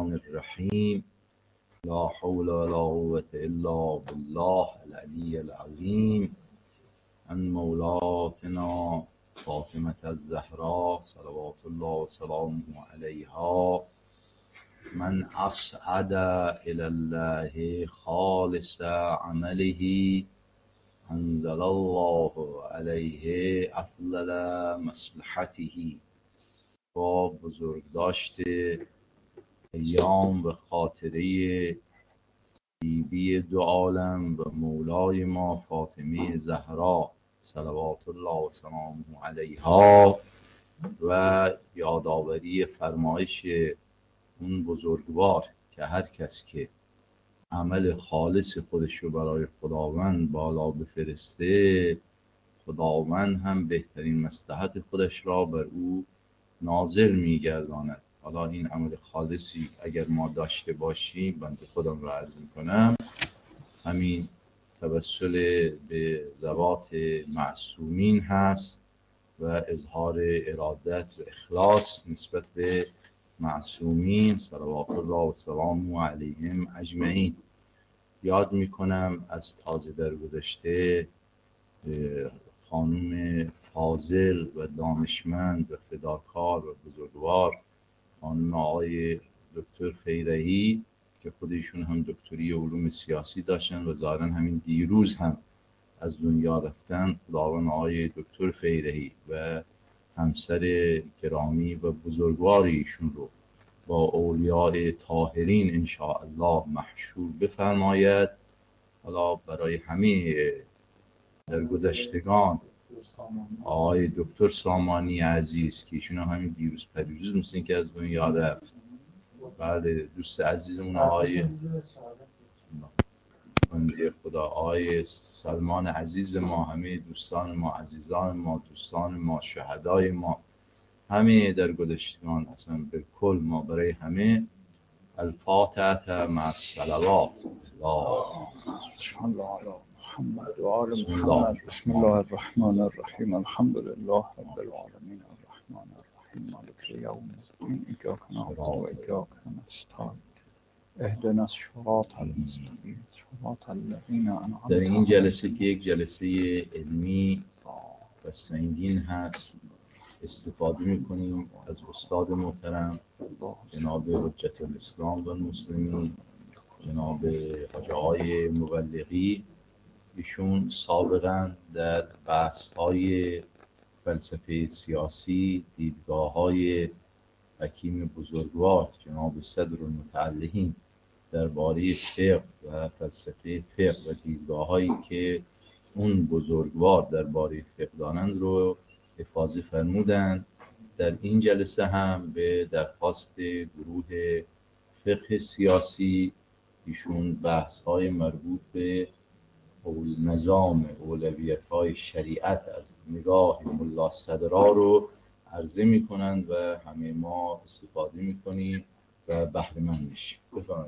الرحمن الرحیم. لا حول ولا قوة الا بالله العلی العظیم. ان مولاتنا فاطمة الزهراء صلوات الله وسلامه علیها من اصعد الى الله خالص عمله انزل الله علیه افضل مصلحته. با بزرگداشت ایام و خاطره بیبی دو عالم و مولای ما فاطمه زهرا صلوات الله و سلامه علیها و یادآوری فرمایش اون بزرگوار که هر کس که عمل خالص خودش رو برای خداوند بالا بفرسته، خداوند هم بهترین مصلحت خودش را بر او ناظر میگرداند. حالا این عمل خالصی اگر ما داشته باشیم، بنده خودم را عرض میکنم، همین توسل به ذوات معصومین هست و اظهار ارادت و اخلاص نسبت به معصومین صلوات الله و سلامه علیهم اجمعین. یاد میکنم از تازه درگذشته خانم فاضل و دانشمند و فداکار و بزرگوار خانم آقای دکتر خیرهی که خودشون هم دکتری علوم سیاسی داشتن و ظاهرا همین دیروز هم از دنیا رفتن. خداوند آقای دکتر خیرهی و همسر گرامی و بزرگوار ایشون رو با اولیاء طاهرین انشاءالله محشور بفرماید. حالا برای همه درگذشتگان آقای دکتر سامانی عزیز که ایشون همین دیروز پریروز مثل که از دنیا رفت، بله دوست عزیزمون آقای بنده خدا آقای سلمان عزیز ما، همه دوستان ما، عزیزان ما، دوستان ما، شهدای ما، همه درگذشتگان، اصلا به کل ما برای همه الفاتحه مع الصلوات. محمد و آل محمد. بسم الله الرحمن الرحیم. الحمد لله رب العالمین الرحمن الرحیم مالک یوم الدین ایاک نعبد و ایاک نستعین اهدنا الصراط المستقیم صراط الذین انعمت در این جلسه که یک جلسه علمی و سنگین هست، استفاده میکنیم از استاد محترم جناب حجت الاسلام و المسلمین جناب حاج آقای مبلغی. ایشون سابقا در بحث‌های فلسفه سیاسی دیدگاه‌های حکیم بزرگوار جناب صدر المتعلقین درباره فقه و فلسفه فقه و دیدگاه‌هایی که اون بزرگوار درباره فقه دانند رو افاضه فرمودند. در این جلسه هم به درخواست گروه فقه سیاسی ایشون بحث‌های مربوط به نظام اولویت‌های شریعت از نگاه ملا صدرا رو عرضه می‌کنند و همه ما استفاده می‌کنیم و بهره مند میشیم. بفرمایید.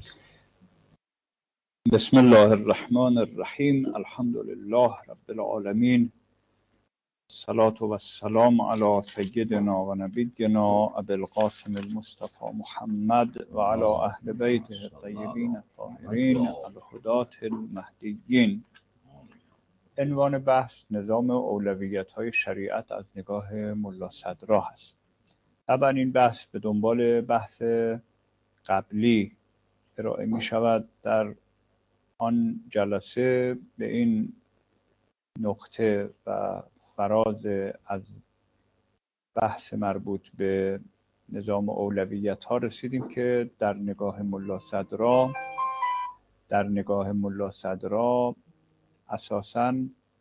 بسم الله الرحمن الرحیم. الحمد لله رب العالمین. الصلاة و السلام علی سیدنا و نبینا ابی القاسم المصطفى محمد و علی اهل بیته الطیبین الطاهرین الهداة المهدیین. عنوان بحث نظام اولویت‌های شریعت از نگاه ملا صدرا هست. طبعا این بحث به دنبال بحث قبلی ارائه می شود. در آن جلسه به این نقطه و فراز از بحث مربوط به نظام اولویت ها رسیدیم که در نگاه ملا صدرا اساساً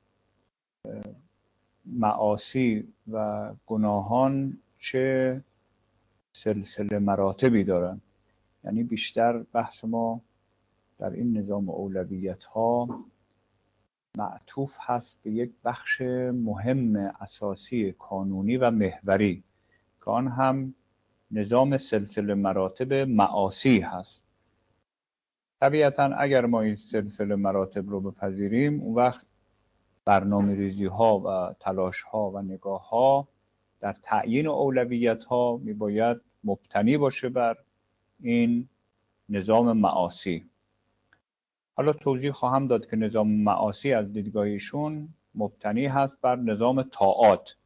معاصی و گناهان چه سلسله مراتبی دارند. یعنی بیشتر بحث ما در این نظام اولویت ها معطوف هست به یک بخش مهم اساسی قانونی و محوری که آن هم نظام سلسله مراتب معاصی هست. طبیعتاً اگر ما این سلسله مراتب رو بپذیریم، اون وقت برنامه‌ریزی ها و تلاش ها و نگاه ها در تعیین اولویت ها می باید مبتنی باشه بر این نظام معاصی. حالا توضیح خواهم داد که نظام معاصی از دیدگاه ایشون مبتنی هست بر نظام طاعات.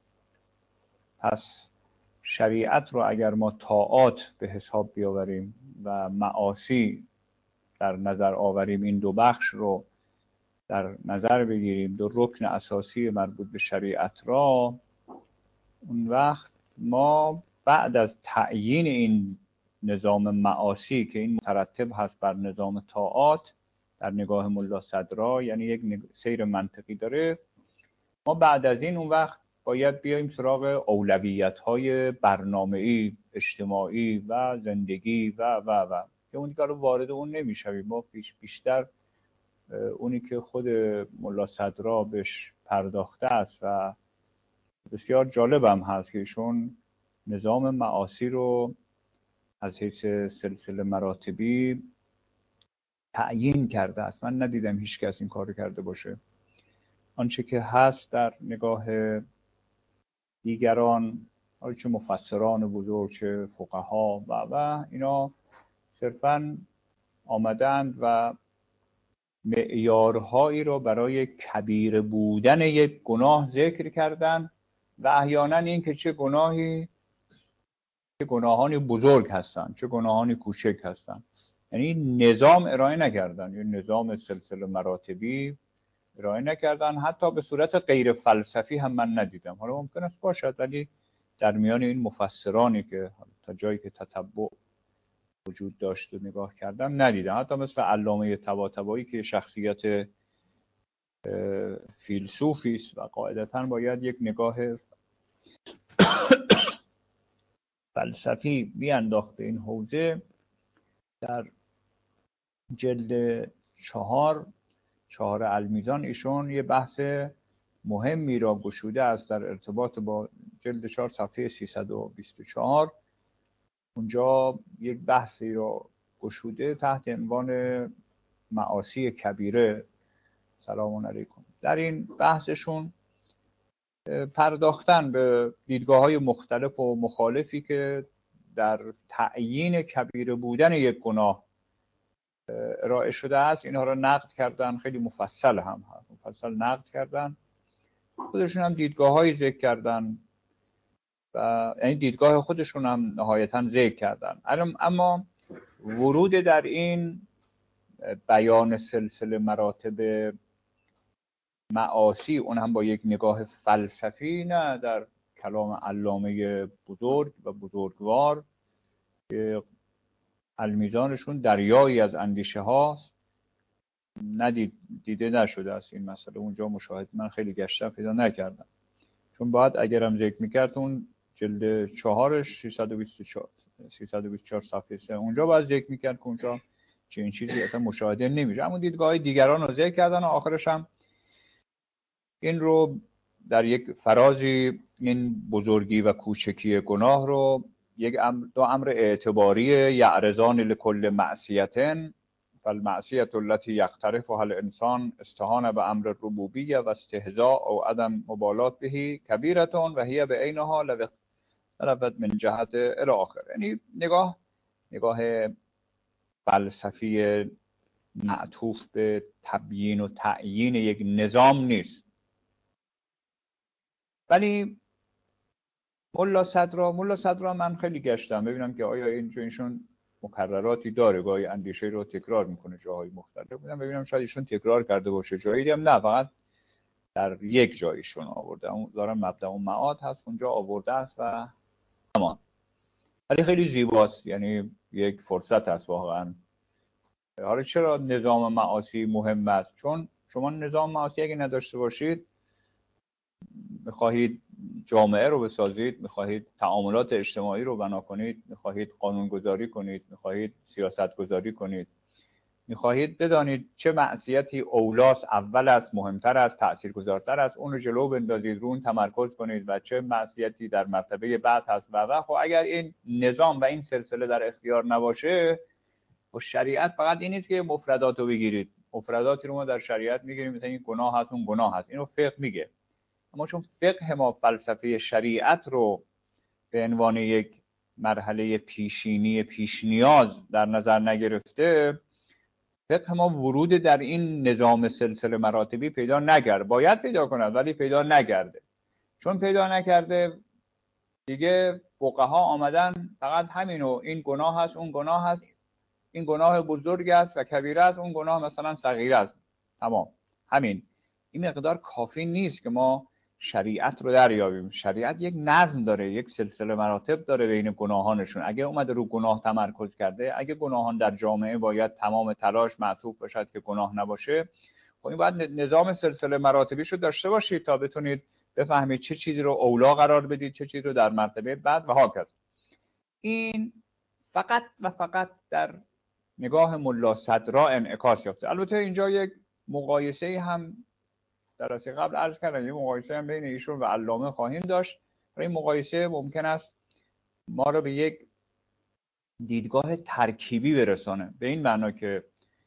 پس شریعت رو اگر ما طاعات به حساب بیاوریم و معاصی در نظر آوریم، این دو بخش رو در نظر بگیریم، دو رکن اساسی مربوط به شریعت را، اون وقت ما بعد از تعیین این نظام معاصی که این مترتب هست بر نظام طاعات در نگاه ملا صدرا، یعنی یک سیر منطقی داره، ما بعد از این اون وقت باید بیایم سراغ اولویت‌های برنامه‌ای، اجتماعی و زندگی و که اون دیگه رو وارد اون نمی‌شویم. ما بیشتر اونی که خود ملا صدرا بهش پرداخته است و بسیار جالب هم هست که ایشون نظام معاصی رو از حیث سلسله مراتبی تعیین کرده است. من ندیدم هیچ کس این کار کرده باشه. آنچه که هست در نگاه دیگران، چه مفسران بزرگ چه فقها و اینا، صرفاً آمدند و معیارهایی را برای کبیره بودن یک گناه ذکر کردند و احیانا این که چه گناهانی بزرگ هستند چه گناهانی کوچک هستند. یعنی نظام ارائه نکردن، یعنی نظام سلسله مراتبی ارائه نکردن. حتی به صورت غیر فلسفی هم من ندیدم. حالا ممکن است باشد، ولی در میان این مفسرانی که تا جایی که تتبع وجود داشت و نگاه کردم ندیدم. حتی مثل علامه طباطبایی که شخصیت فیلسوفی است و قاعدتاً باید یک نگاه فلسفی بیانداخته این حوزه، در جلد 4 المیزان ایشون یه بحث مهمی را گشوده است در ارتباط با جلد 4 صفحه 324. اونجا یک بحثی را گشوده تحت عنوان معاصی کبیره. سلام علیکم. در این بحثشون پرداختن به دیدگاه‌های مختلف و مخالفی که در تعیین کبیره بودن یک گناه ارائه شده است. اینها را نقد کردن، خیلی مفصل هم هست، مفصل نقد کردن. خودشون هم دیدگاه‌هایی ذکر کردن و یعنی دیدگاه خودشون هم نهایتاً ذکر کردن. اما ورود در این بیان سلسله مراتب معاصی، اون هم با یک نگاه فلسفی، نه در کلام علامه بزرگ و بزرگوار که المیزانشون دریایی از اندیشه هاست، دیده نشده است این مسئله. اونجا مشاهده من خیلی گشتم پیدا نکردم، چون باید اگرم ذکر میکرد اون جلد 4 324 صفحه 3 اونجا باید ذکر میکرد که اونجا چنین چیزی اصلا مشاهده نمیشه. اما دیدگاه دیگران رو ذکر کردن و آخرش هم این رو در یک فرازی این بزرگی و کوچکی گناه رو دو امر اعتباری یعرضان لکل معصیتن، فالمعصیت التي یقترفها الانسان استهان به امر الربوبیه و استهزاء او عدم مبالات به کبیرتون و هی به عینها لو اختلفت من جهت الی آخر. یعنی نگاه فلسفی معطوف به تبیین و تعیین یک نظام نیست. ولی ملا صدرا من خیلی گشتم ببینم که آیا اینشون مکرراتی داره، گاهی اندیشه رو تکرار میکنه جاهای مختلف. ببینم شاید ایشون تکرار کرده باشه، جایی دیدم نه، فقط در یک جایشون آورده. اون دارم مبدأ و معاد هست اونجا آورده است و تمام. ولی خیلی زیباست، یعنی یک فرصت است واقعا. حالا چرا نظام معاصی مهم است؟ چون شما نظام معاصی اگه نداشته باشید، میخواهید جامعه رو بسازید، میخواهید تعاملات اجتماعی رو بنا کنید، میخواهید قانونگذاری کنید، میخواهید سیاست گذاری کنید، میخواهید بدانید چه معصیتی اولاست، اول است، مهمتر است، تاثیرگذارتر است، اون رو جلو بندازید، رو اون تمرکز کنید و چه معصیتی در مرتبه بعد هست و خب اگر این نظام و این سلسله در اختیار نباشه، و شریعت فقط این نیست که مفردات رو بگیرید. مفرداتی رو ما در شریعت میگیریم، مثلا این گناه هست اون گناه هست، اینو فقه میگه. اما چون فقه ما فلسفه شریعت رو به عنوان یک مرحله پیشینی پیش نیاز در نظر نگرفته، فقه ما ورود در این نظام سلسله مراتبی پیدا نکرد. باید پیدا کند ولی پیدا نکرده. چون پیدا نکرده دیگه فقها آمدن فقط همینو، این گناه هست، اون گناه هست، این گناه بزرگ است و کبیره است، اون گناه مثلا صغیره است، تمام. همین این مقدار کافی نیست که ما شریعت رو دریابیم. شریعت یک نظم داره، یک سلسله مراتب داره بین گناهانشون. اگه اومده رو گناه تمرکز کرده، اگه گناهان در جامعه باید تمام تلاش معطوف باشد که گناه نباشه، خب این باید نظام سلسله مراتبیش رو داشته باشید تا بتونید بفهمید چه چیزی رو اولا قرار بدید، چه چیزی رو در مرتبه بعد و هاکذا. این فقط و فقط در نگاه ملا صدرا انعکاس یافته. البته اینجا یک مقایسه هم درس قبل عرض کردم، یک مقایسه هم بین ایشون و علامه خواهیم داشت. این مقایسه ممکن است ما رو به یک دیدگاه ترکیبی برسانه، به این معنا که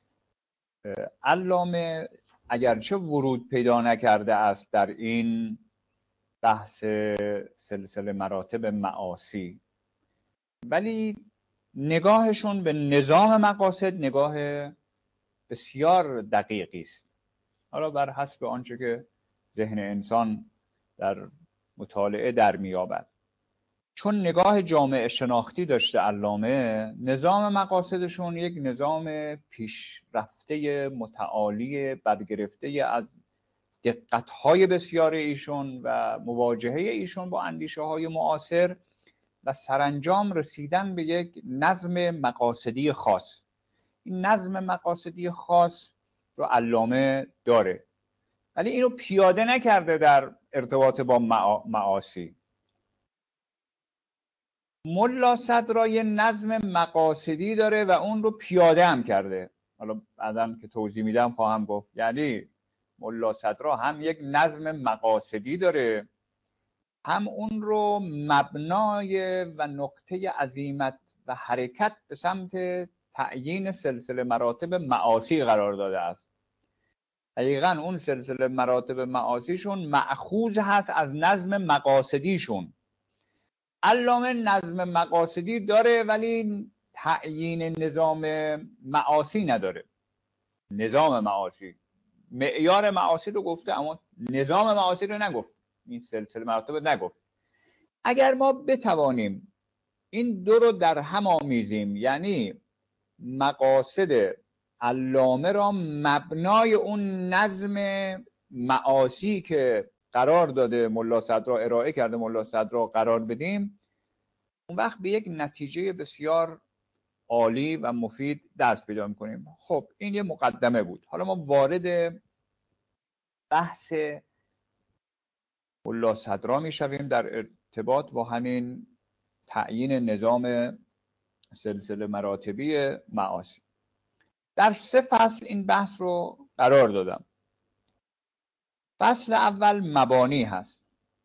علامه اگرچه ورود پیدا نکرده است در این بحث سلسله مراتب معاصی، ولی نگاهشون به نظام مقاصد نگاه بسیار دقیقی است. حالا بر حسب آنچه که ذهن انسان در مطالعه در میابد. چون نگاه جامعه شناختی داشته علامه، نظام مقاصدشون یک نظام پیشرفته متعالی برگرفته از دقت‌های بسیار ایشون و مواجهه ایشون با اندیشه‌های معاصر و سرانجام رسیدن به یک نظم مقاصدی خاص. این نظم مقاصدی خاص رو علامه داره، ولی اینو پیاده نکرده در ارتباط با معاصی. ملا صدرا یه نظم مقاصدی داره و اون رو پیاده هم کرده. حالا بعداً که توضیح میدم خواهم گفت. یعنی ملا صدرا هم یک نظم مقاصدی داره، هم اون رو مبنای و نقطه عزیمت و حرکت به سمت تعیین سلسله مراتب معاصی قرار داده است. دقیقاً اون سلسله مراتب معاصیشون مأخوذ هست از نظم مقاصدیشون. علامه نظم مقاصدی داره ولی تعیین نظام معاصی نداره. نظام معاصی، معیار معاصی رو گفته اما نظام معاصی رو نگفت، این سلسله مراتب نگفت. اگر ما بتوانیم این دو رو در هم آمیزیم، یعنی مقاصد علامه را مبنای اون نظم معاصی که قرار داده ملا صدرا، ارائه کرده ملا صدرا، قرار بدیم، اون وقت به یک نتیجه بسیار عالی و مفید دست پیدا می‌کنیم. خب این یه مقدمه بود. حالا ما وارد بحث ملا صدرا می‌شویم در ارتباط با همین تعیین نظام سلسله مراتبی معاصی. در 3 فصل این بحث رو قرار دادم. فصل اول مبانی هست.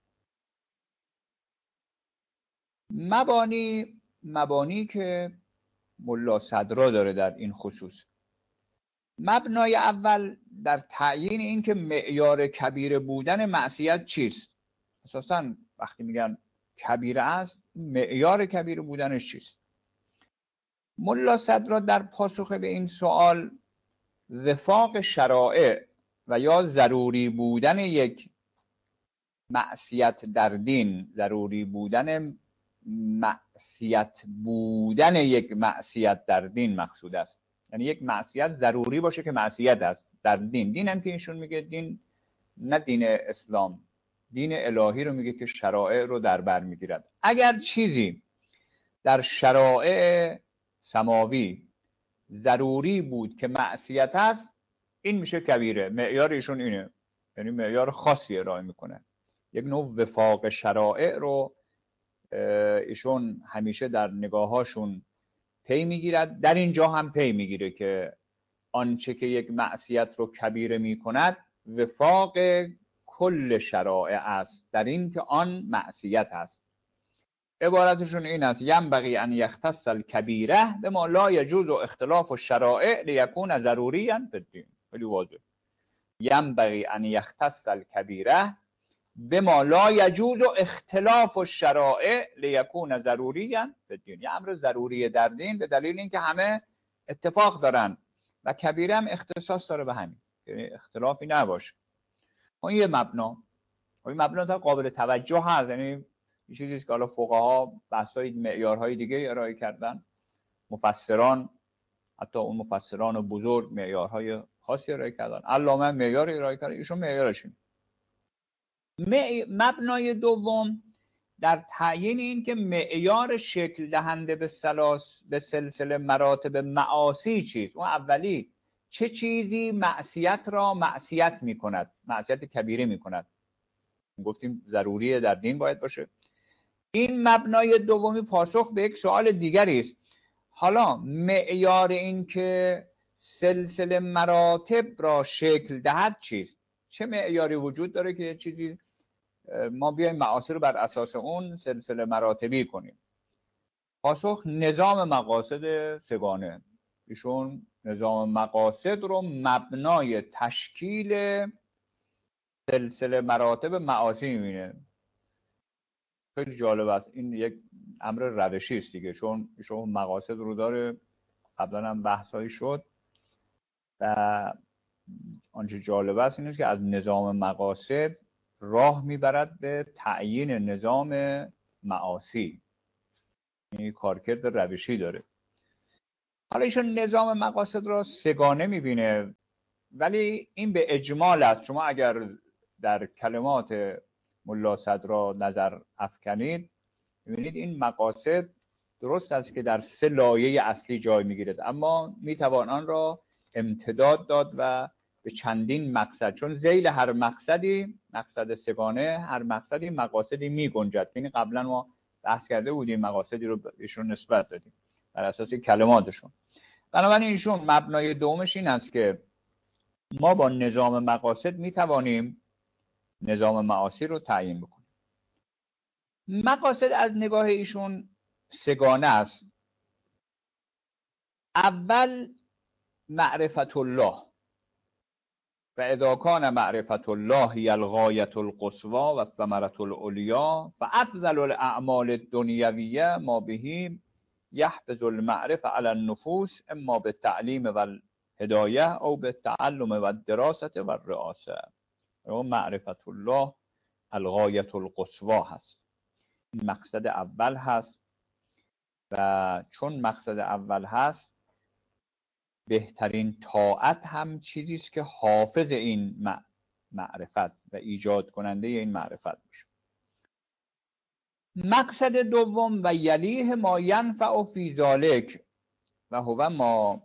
مبانی که ملا صدرا داره در این خصوص. مبنای اول در تعیین این که معیار کبیره بودن معصیت چیست. اساساً وقتی میگن کبیره است، معیار کبیره بودنش چیست. ملا صدرا در پاسخ به این سوال وفاق شرائع و یا ضروری بودن یک معصیت در دین، ضروری بودن یک معصیت در دین مقصود است. یعنی یک معصیت ضروری باشه که معصیت است در دین. دین هم که ایشون میگه دین نه دین اسلام، دین الهی رو میگه که شرائع رو در بر میگیرد. اگر چیزی در شرائع سماوی ضروری بود که معصیت است، این میشه کبیره. معیار ایشون اینه، یعنی معیار خاصی ارائه میکنه. یک نوع وفاق شرائع رو ایشون همیشه در نگاهاشون پی میگیرد. در اینجا هم پی میگیره که آنچه که یک معصیت رو کبیره میکند وفاق کل شرائع است در این که آن معصیت است. عبارتشون این است: ینبغی ان یختص الکبیره بما لا یجوز اختلاف الشرائع لیکون ضروریا فی الدین. خیلی واضح. ینبغی ان یختص الکبیره، بما لا یجوز و اختلاف الشرائع لیکون ضروریاً فی الدین. یه امر ضروری در دین به دلیل اینکه همه اتفاق دارن و کبیره هم اختصاص داره به همین، یعنی اختلافی نباشه. اون یه مبنا، این مبنا قابل توجه هست، یعنی یه چیزی است که حالا فقها بحث‌های معیارهای دیگه ارائه کردن، مفسران حتی اون مفسران بزرگ معیارهای خاصی ارائه کردن، علامه معیار ارائه کردن، ایشون معیارشون. مبنای دوم در تعیین این که معیار شکل دهنده به سلسله مراتب معاصی چیست. اون اولی چه چیزی معصیت را معصیت می کند، معصیت کبیره می کند، گفتیم ضروریه در دین باید باشه. این مبنای دومی پاسخ به یک سوال دیگری است. حالا معیار این که سلسله مراتب را شکل دهد چیست؟ چه معیاری وجود داره که چیزی ما بیایم معاصی رو بر اساس اون سلسله مراتبی کنیم؟ پاسخ نظام مقاصد سگانه. ایشون نظام مقاصد رو مبنای تشکیل سلسله مراتب معاصی میبینه. خیلی جالب است، این یک امر روشی است دیگه، چون ایشون مقاصد رو داره، قبلا هم بحثایی شد و آنچه جالب است این است که از نظام مقاصد راه میبرد به تعیین نظام معاصی، یعنی کارکرد روشی داره. حالا ایشون نظام مقاصد را سگانه میبینه، ولی این به اجمال است. شما اگر در کلمات ملا صدرا نظر افکنید میبینید این مقاصد درست است که در 3 لایه اصلی جای میگیرد، اما میتوان آن را امتداد داد و به چندین مقصد، چون ذیل هر مقصدی، مقصد سگانه، هر مقصدی مقاصدی میگنجد. یعنی قبلا ما بحث کرده بودیم مقاصدی رو بهشون نسبت دادیم بر اساس کلماتشون. بنابراین ایشون مبنای دومش این است که ما با نظام مقاصد میتوانیم نظام معاصی رو تعیین بکنیم. مقاصد از نگاه ایشون سگانه است. اول معرفت الله، و اذا کان معرفت الله هی الغایة القصوى و الثمرة العلیا فافضل الاعمال الدنیویه ما به یحفظ المعرفه علی النفوس اما بالتعلیم و الهدایه او بالتعلم و الدراسه و الرئاسه. معرفت الله الغایة القصوى هست، این مقصد اول هست و چون مقصد اول هست بهترین طاعت هم چیزی است که حافظ این معرفت و ایجاد کننده این معرفت میشه. مقصد دوم و یلیه ما ینفع فی ذلک و هو ما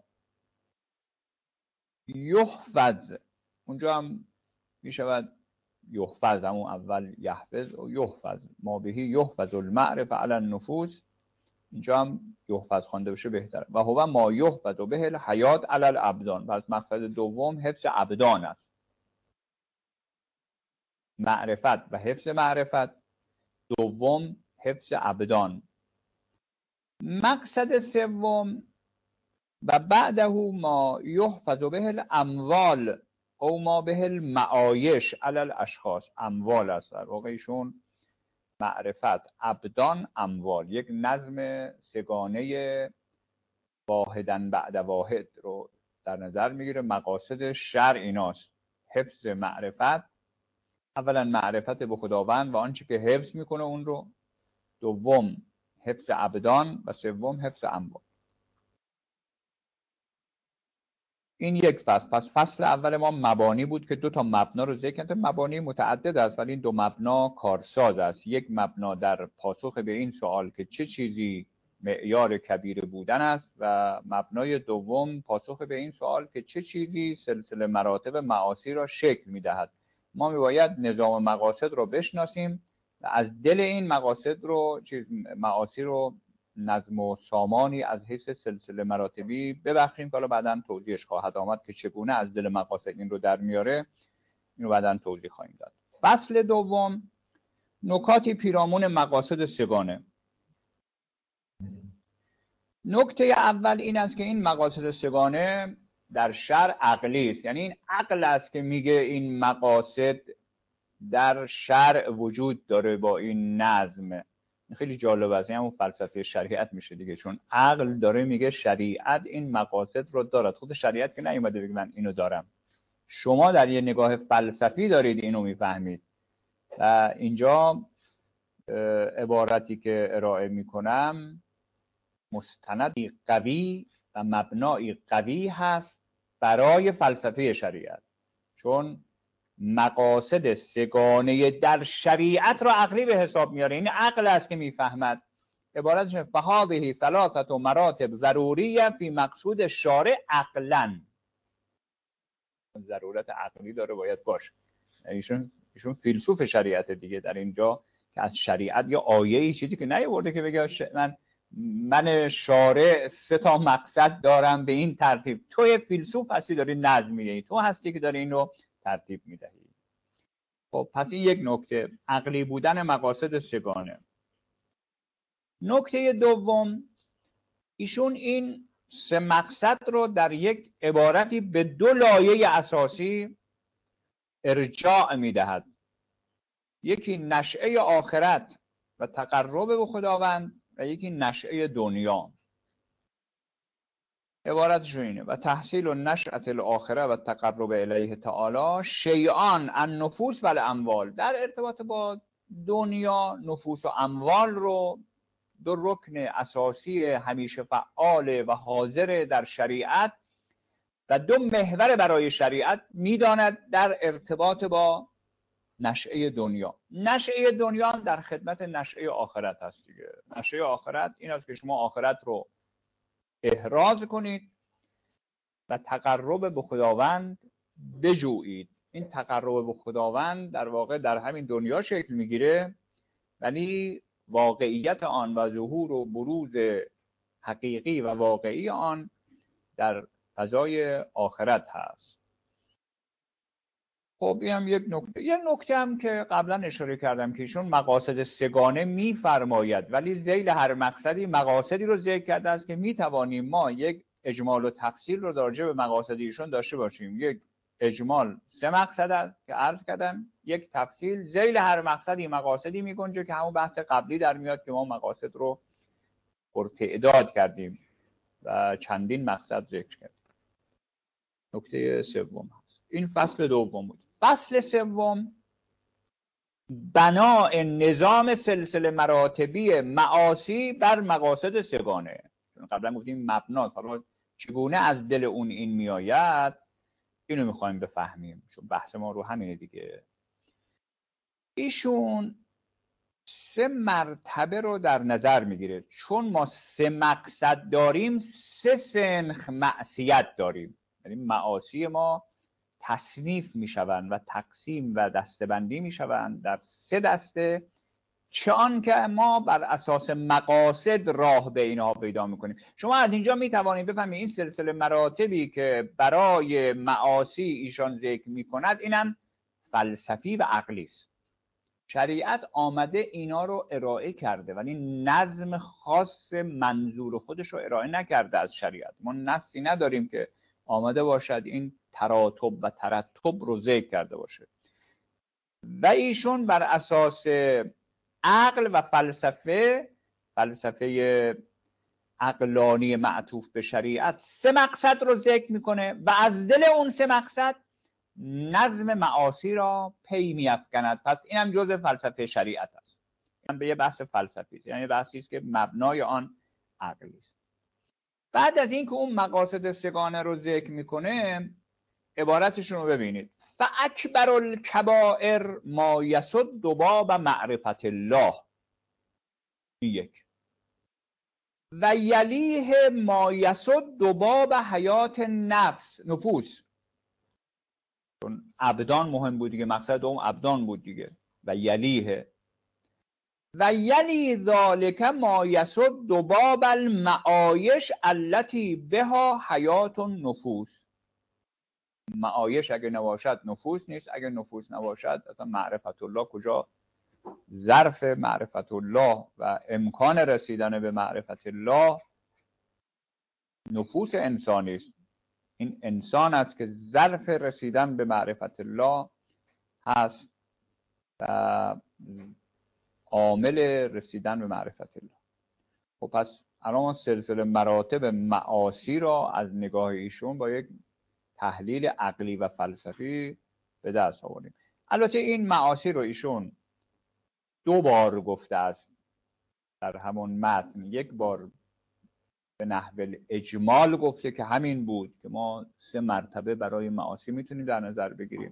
یحفظ. اونجا هم میشود یحفظ، همون اول یحفظ و یحفظ، ما بهی یحفظ المعرفه علی النفوس، اینجا هم یحفظ خوانده بشه بهتره. و هو ما یحفظ به الحیات علی الابدان. پس مقصد دوم حفظ ابدان است، معرفت و حفظ معرفت. دوم حفظ ابدان. مقصد سوم و بعده ما یحفظ به الاموال او ما به المعایش علی الاشخاص. اموال است در واقع ایشون معرفت، ابدان، اموال، یک نظم سگانه واحدن بعد واحد رو در نظر میگیره. مقاصد شرع ایناست: حفظ معرفت، اولا معرفت به خداوند و آنچه که حفظ میکنه اون رو، دوم حفظ ابدان و سوم حفظ اموال. این یک فصل. پس فصل اول ما مبانی بود که 2 تا مبنا رو ذکر کرد. مبانی متعدد است ولی این 2 مبنا کارساز است. یک مبنا در پاسخ به این سوال که چه چیزی معیار کبیره بودن است و مبنای دوم پاسخ به این سوال که چه چیزی سلسله مراتب معاصی را شکل میدهد. ما میباید نظام مقاصد رو بشناسیم و از دل این مقاصد رو، معاصی رو، نظم و سامانی از حیث سلسله مراتبی ببخشیم که حالا بعداً توضیحش خواهد آمد که چگونه از دل مقاصد این رو در میاره. این رو بعداً توضیح خواهیم داد. فصل دوم نکاتی پیرامون مقاصد سگانه. نکته اول این است که این مقاصد سگانه در شرع عقلی است، یعنی این عقل است که میگه این مقاصد در شرع وجود داره با این نظم. خیلی جالب است، همون فلسفه شریعت میشه دیگه، چون عقل داره میگه شریعت این مقاصد رو دارد. خود شریعت که نیومده بگه من اینو دارم، شما در یه نگاه فلسفی دارید اینو میفهمید. و اینجا عبارتی که ارائه میکنم مستندی قوی و مبنایی قوی هست برای فلسفه شریعت، چون مقاصد سگانه در شریعت را عقلی به حساب میاره. این عقل است که میفهمد. عبارتش فهذه ثلاثه مراتب ضروریه فی مقصود شارع عقلا. ضرورت عقلی داره، باید باشه. ایشون فیلسوف شریعت دیگه، در اینجا که از شریعت یا آیه‌ای چیزی که نیورده که بگه من شارع 3 تا مقصد دارم به این ترتیب. تو فیلسوف هستی داری نظم میدهی، تو هستی که داری اینو ترتیب میدهی. خب پس این یک نکته، عقلی بودن مقاصد سگانه. نکته دوم، ایشون این 3 مقصد رو در یک عبارتی به 2 لایه اساسی ارجاع میدهد. یکی نشأه آخرت و تقرب به خداوند و یکی نشأه دنیا. عبارتش اینه: و تحصیل و نشأة الاخره و تقرب الیه تعالی شیئان النفوس و الاموال. در ارتباط با دنیا، نفوس و اموال رو 2 رکن اساسی همیشه فعال و حاضر در شریعت و 2 محور برای شریعت میداند در ارتباط با نشأه دنیا. نشأه دنیا هم در خدمت نشأه آخرت هست دیگه. نشأه آخرت این است که شما آخرت رو احراز کنید و تقرب به خداوند بجویید. این تقرب به خداوند در واقع در همین دنیا شکل میگیره، ولی واقعیت آن و ظهور و بروز حقیقی و واقعی آن در فضای آخرت هست. خب این هم یک نکته. یک نکته هم که قبلا اشاره کردم که ایشون مقاصد سگانه میفرماید، ولی ذیل هر مقصدی مقاصدی رو ذکر کرده است که میتوانیم ما یک اجمال و تفصیل رو راجع به مقاصد ایشون داشته باشیم. یک اجمال 3 مقصد است که عرض کردم، یک تفصیل ذیل هر مقصدی مقاصدی میگنجه که همون بحث قبلی در میاد که ما مقاصد رو پرتعداد کردیم و چندین مقصد ذکر کردیم. نکته سوم هست. این فصل دوم بود. فصل سوم بناء نظام سلسله مراتبی معاصی بر مقاصد سگانه. قبلا گفتیم مبنا، حالا چگونه از دل اون این میآید اینو میخوایم بفهمیم، چون بحث ما رو همینه دیگه. ایشون 3 مرتبه رو در نظر میگیره. چون ما 3 مقصد داریم 3 سنخ معصیت داریم، یعنی معاصی ما تصنیف میشوند و تقسیم و دسته‌بندی میشوند در 3 دسته، چه آن که ما بر اساس مقاصد راه به اینها پیدا میکنیم. شما از اینجا میتوانید بفهمید این سلسله مراتبی که برای معاصی ایشان ذکر میکند اینم فلسفی و عقلی است. شریعت آمده اینا رو ارائه کرده، ولی نظم خاص منظور خودش رو ارائه نکرده از شریعت. ما نصی نداریم که آمده باشد این تراتب و ترتب رو ذکر کرده باشه. و ایشون بر اساس عقل و فلسفه عقلانی معطوف به شریعت 3 مقصد رو ذکر میکنه و از دل اون 3 مقصد نظم معاصی را پی می‌افکند. پس اینم جزء فلسفه شریعت است. این به یه بحث فلسفی است، یعنی بحثی است که مبنای آن عقلی است. بعد از اینکه اون مقاصد سگانه رو ذکر میکنه، عبارتشون رو ببینید: فاکبر الکبائر ما یسد باب معرفت الله. این یک. و یلیه ما یسد باب حیات نفوس. چون ابدان مهم بود دیگه، مقصد دوم ابدان بود دیگه. و یلیه و یلی ذالک ما یسد باب المعایش التي بها حیات النفوس. معایش اگه نباشد نفوس نیست، اگه نفوس نباشد اصلا معرفت الله کجا؟ ظرف معرفت الله و امکان رسیدن به معرفت الله نفوس انسانی است. این انسان است که ظرف رسیدن به معرفت الله هست. و عامل رسیدن به معرفت الله. خب پس الان ما سلسله مراتب معاصی را از نگاه ایشون با یک تحلیل عقلی و فلسفی به دست آوردیم. البته این معاصی رو ایشون 2 بار گفته است در همون متن. یک بار به نحو اجمال گفته که همین بود که ما 3 مرتبه برای معاصی میتونیم در نظر بگیریم.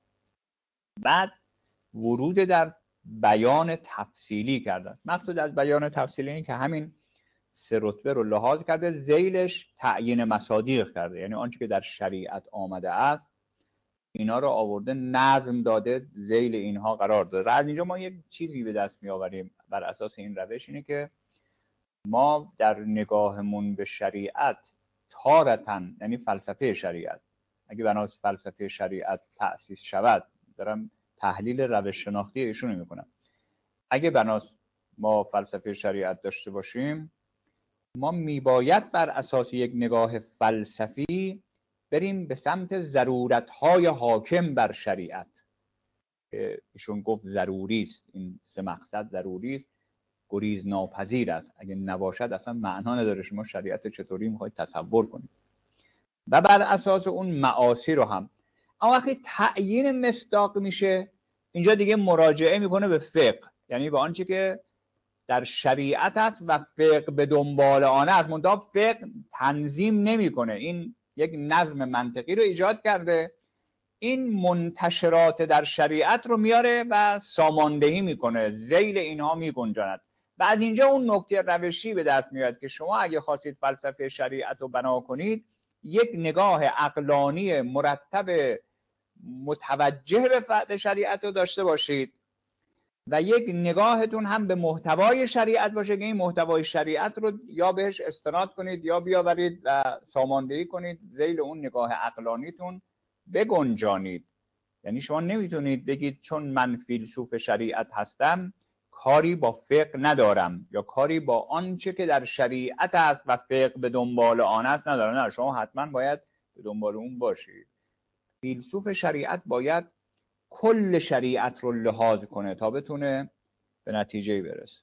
بعد ورود در بیان تفصیلی کرده. مقصود از بیان تفصیلی این که همین 3 رتبه رو لحاظ کرده، ذیلش تعیین مصادیق کرده، یعنی آنچه که در شریعت آمده است اینا رو آورده نظم داده، ذیل اینها قرار داده. از اینجا ما یک چیزی به دست می آوریم بر اساس این روش، اینه که ما در نگاهمون به شریعت تارتن، یعنی فلسفه شریعت، اگه بناس فلسفه شریعت تأسیس شود، دارم تحلیل روش شناختی ایشون میکنم، اگه بناس ما فلسفه شریعت داشته باشیم، ما میباید بر اساس یک نگاه فلسفی بریم به سمت ضرورت‌های حاکم بر شریعت. ایشون گفت ضروری است، این 3 مقصد ضروری است، گریز ناپذیر است، اگه نباشد اصلا معنا نداره شما شریعت چطوری میخواید تصور کنید. و بر اساس اون معاصی رو هم. اما وقتی تعیین مصداق میشه، اینجا دیگه مراجعه میکنه به فقه، یعنی به آنچه که در شریعت است و فقه به دنبال آن است. منتها فقه تنظیم نمیکنه، این یک نظم منطقی رو ایجاد کرده، این منتشرات در شریعت رو میاره و ساماندهی میکنه، ذیل اینها میگنجاند. و از اینجا اون نکته روشی به دست میاد که شما اگه خواستید فلسفه شریعت رو بنا کنید، یک نگاه عقلانی مرتب متوجه به شریعت رو داشته باشید و یک نگاهتون هم به محتوای شریعت باشه که این محتوای شریعت رو یا بهش استناد کنید یا بیاورید و ساماندهی کنید، ذیل اون نگاه عقلانیتون بگنجانید. یعنی شما نمیتونید بگید چون من فیلسوف شریعت هستم کاری با فقه ندارم یا کاری با آنچه که در شریعت است و فقه به دنبال آن است ندارم. نه، شما حتما باید به دنبال اون باشید. فیلسوف شریعت باید کل شریعت رو لحاظ کنه تا بتونه به نتیجه برسه.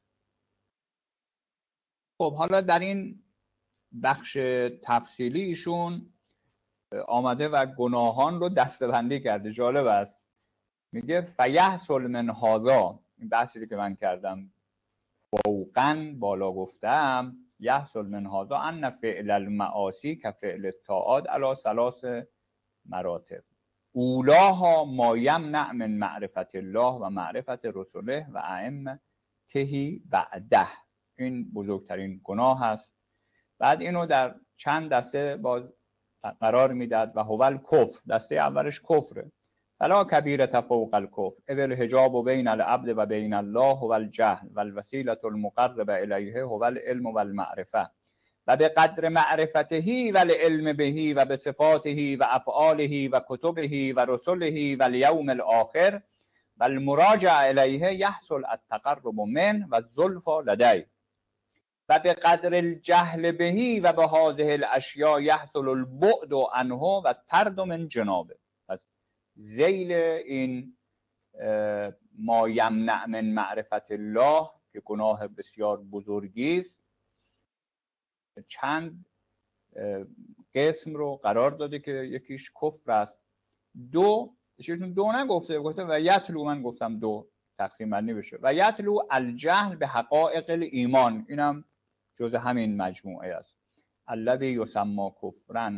خب حالا در این بخش تفصیلی ایشون آمده و گناهان رو دسته‌بندی کرده. جالب است، میگه فیحصل من هذا، این بحثی که من کردم فوقاً بالا گفتم، یحصل من هذا ان فعل المعاصی کفعل الطاعات علی 3 مراتب، اولاها ما یمنع من معرفت الله و معرفت رسوله و ائمته بعده. این بزرگترین گناه است. بعد اینو در چند دسته باز قرار میداد و هو الکفر. دسته اولش کفره. فلا کبیرة فوق الکفر اذ الحجاب بین العبد و بین الله هو الجهل و الوسیلة المقربة الیه هو العلم و المعرفه و به قدر معرفته و العلم بهی و به صفاته و افعاله و کتبه و رسله و الیوم الاخر و المراجع الیه یحصل التقرب من و الزلفى لدی و به قدر الجهل بهی و به هذه الاشیاء یحصل البعد عنه و الطرد من جنابه. پس ذیل این ما یمنع من معرفت الله که گناه بسیار بزرگی است، چند قسم رو قرار داده که یکیش کفر است. 2 نگفته، گفته و یتلو، من گفتم 2 تقسیم بندی بشه، و یتلو الجهل به حقایق الایمان، اینم جز همین مجموعه است. الذی یسمى کفرا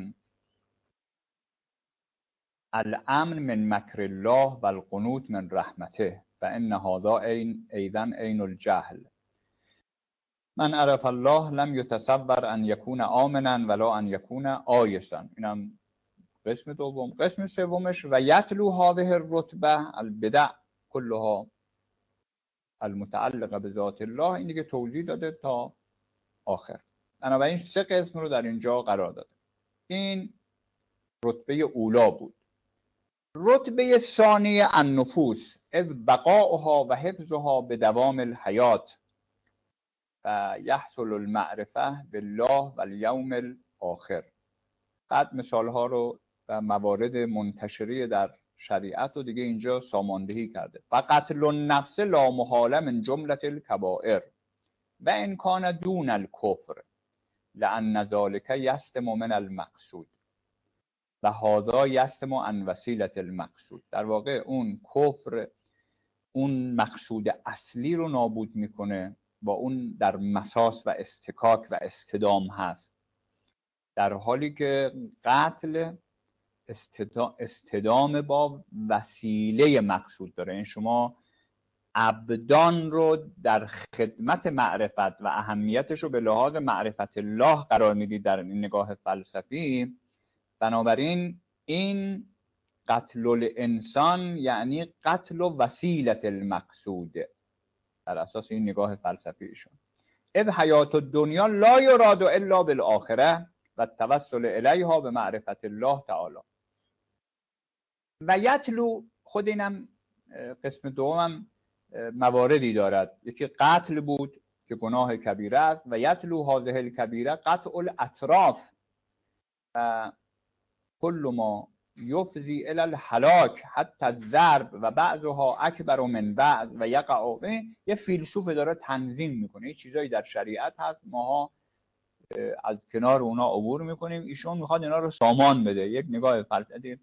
الامن من مکر الله و القنوط من رحمته و ان هذا ایضا عین الجهل. من عرف الله لم یتصور ان یکون آمنا ولا ان یکون آیسا. اینم قسم دوم. قسم سومش و یتلو هذه الرتبه البدع كلها المتعلقه بذات الله، این دیگه توضیح داده تا آخر. بنابراین 3 قسم رو در اینجا قرار داده. این رتبه اولا بود. رتبه ثانیه النفوس اذ بقاؤها و حفظها به دوام الحیات و یحصل المعرفه بالله و الیوم الاخر. بعد مثال ها رو و موارد منتشری در شریعت رو دیگه اینجا ساماندهی کرده. فقتل النفس لا محاله من جمله الکبائر و ان کان دون الکفر لان ذلک یستم من المقصود و هذا یستم عن وسیله المقصود. در واقع اون کفر اون مقصود اصلی رو نابود میکنه و اون در مساس و استکاک و استدام هست، در حالی که قتل استدام با وسیله مقصود داره. این شما ابدان رو در خدمت معرفت و اهمیتش رو به لحاظ معرفت الله قرار میدید در این نگاه فلسفی. بنابراین این قتل الانسان یعنی قتل و وسیله المقصود در اساس این نگاه فلسفی ایشون. اذ حیات الدنیا لا یراد الا بالاخره و التوسل الیها به معرفت الله تعالی. و یتلو، خود اینم قسم دومم مواردی دارد. یکی قتل بود که گناه کبیره است و یتلو هذه الکبیره قطع الاطراف و کل ما یفضی الی الهلاک حتی الضرب و بعضها اکبر من بعض و یقع. یه فیلسوف داره تنظیم میکنه، یه چیزایی در شریعت هست ماها از کنار اونا عبور میکنیم، ایشون میخواد اینا رو سامان بده. یک نگاه فلسفی،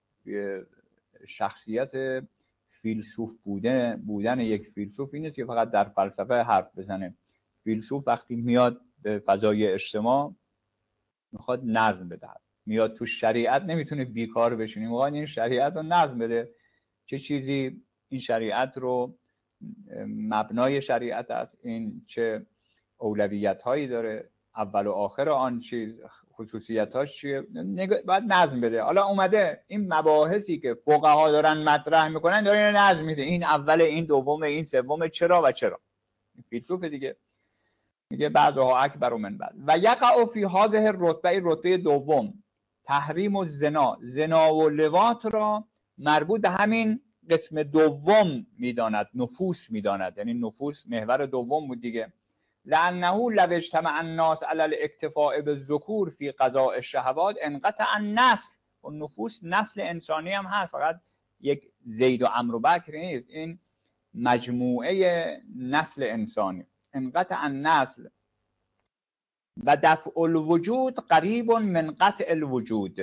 شخصیت فیلسوف بودن یک فیلسوف این نیست که فقط در فلسفه حرف بزنه. فیلسوف وقتی میاد به فضای اجتماع میخواد نظم بده، میاد تو شریعت نمیتونه بیکار بشینه، میخواد این شریعت رو نظم بده. چه چیزی این شریعت رو مبنای شریعت است، این چه اولویت هایی داره، اول و آخر آن چیز، خصوصیتاش چیه، باید نظم بده. حالا اومده این مباحثی که فقها دارن مطرح میکنن داره اینو نظم میده، این اول، این دوم، این سوم، چرا و چرا. فیلسوف دیگه میگه بعضها اکبر من بعض. و یقع فی هذه الرتبه، رتبه دوم، تحریم الزنا، زنا و لواط را مربوط به همین قسم دوم میداند، نفوس میداند. یعنی نفوس محور دوم بود دیگه. لانه لو اجتمع الناس علی الاکتفاء بالذکور فی قضاء الشهوات انقطع النسل. و نفوس نسل انسانی هم هست، فقط یک زید و عمرو و بکر نیست، این مجموعه نسل انسانی. انقطع النسل و دفع الوجود قریب من قطع الوجود.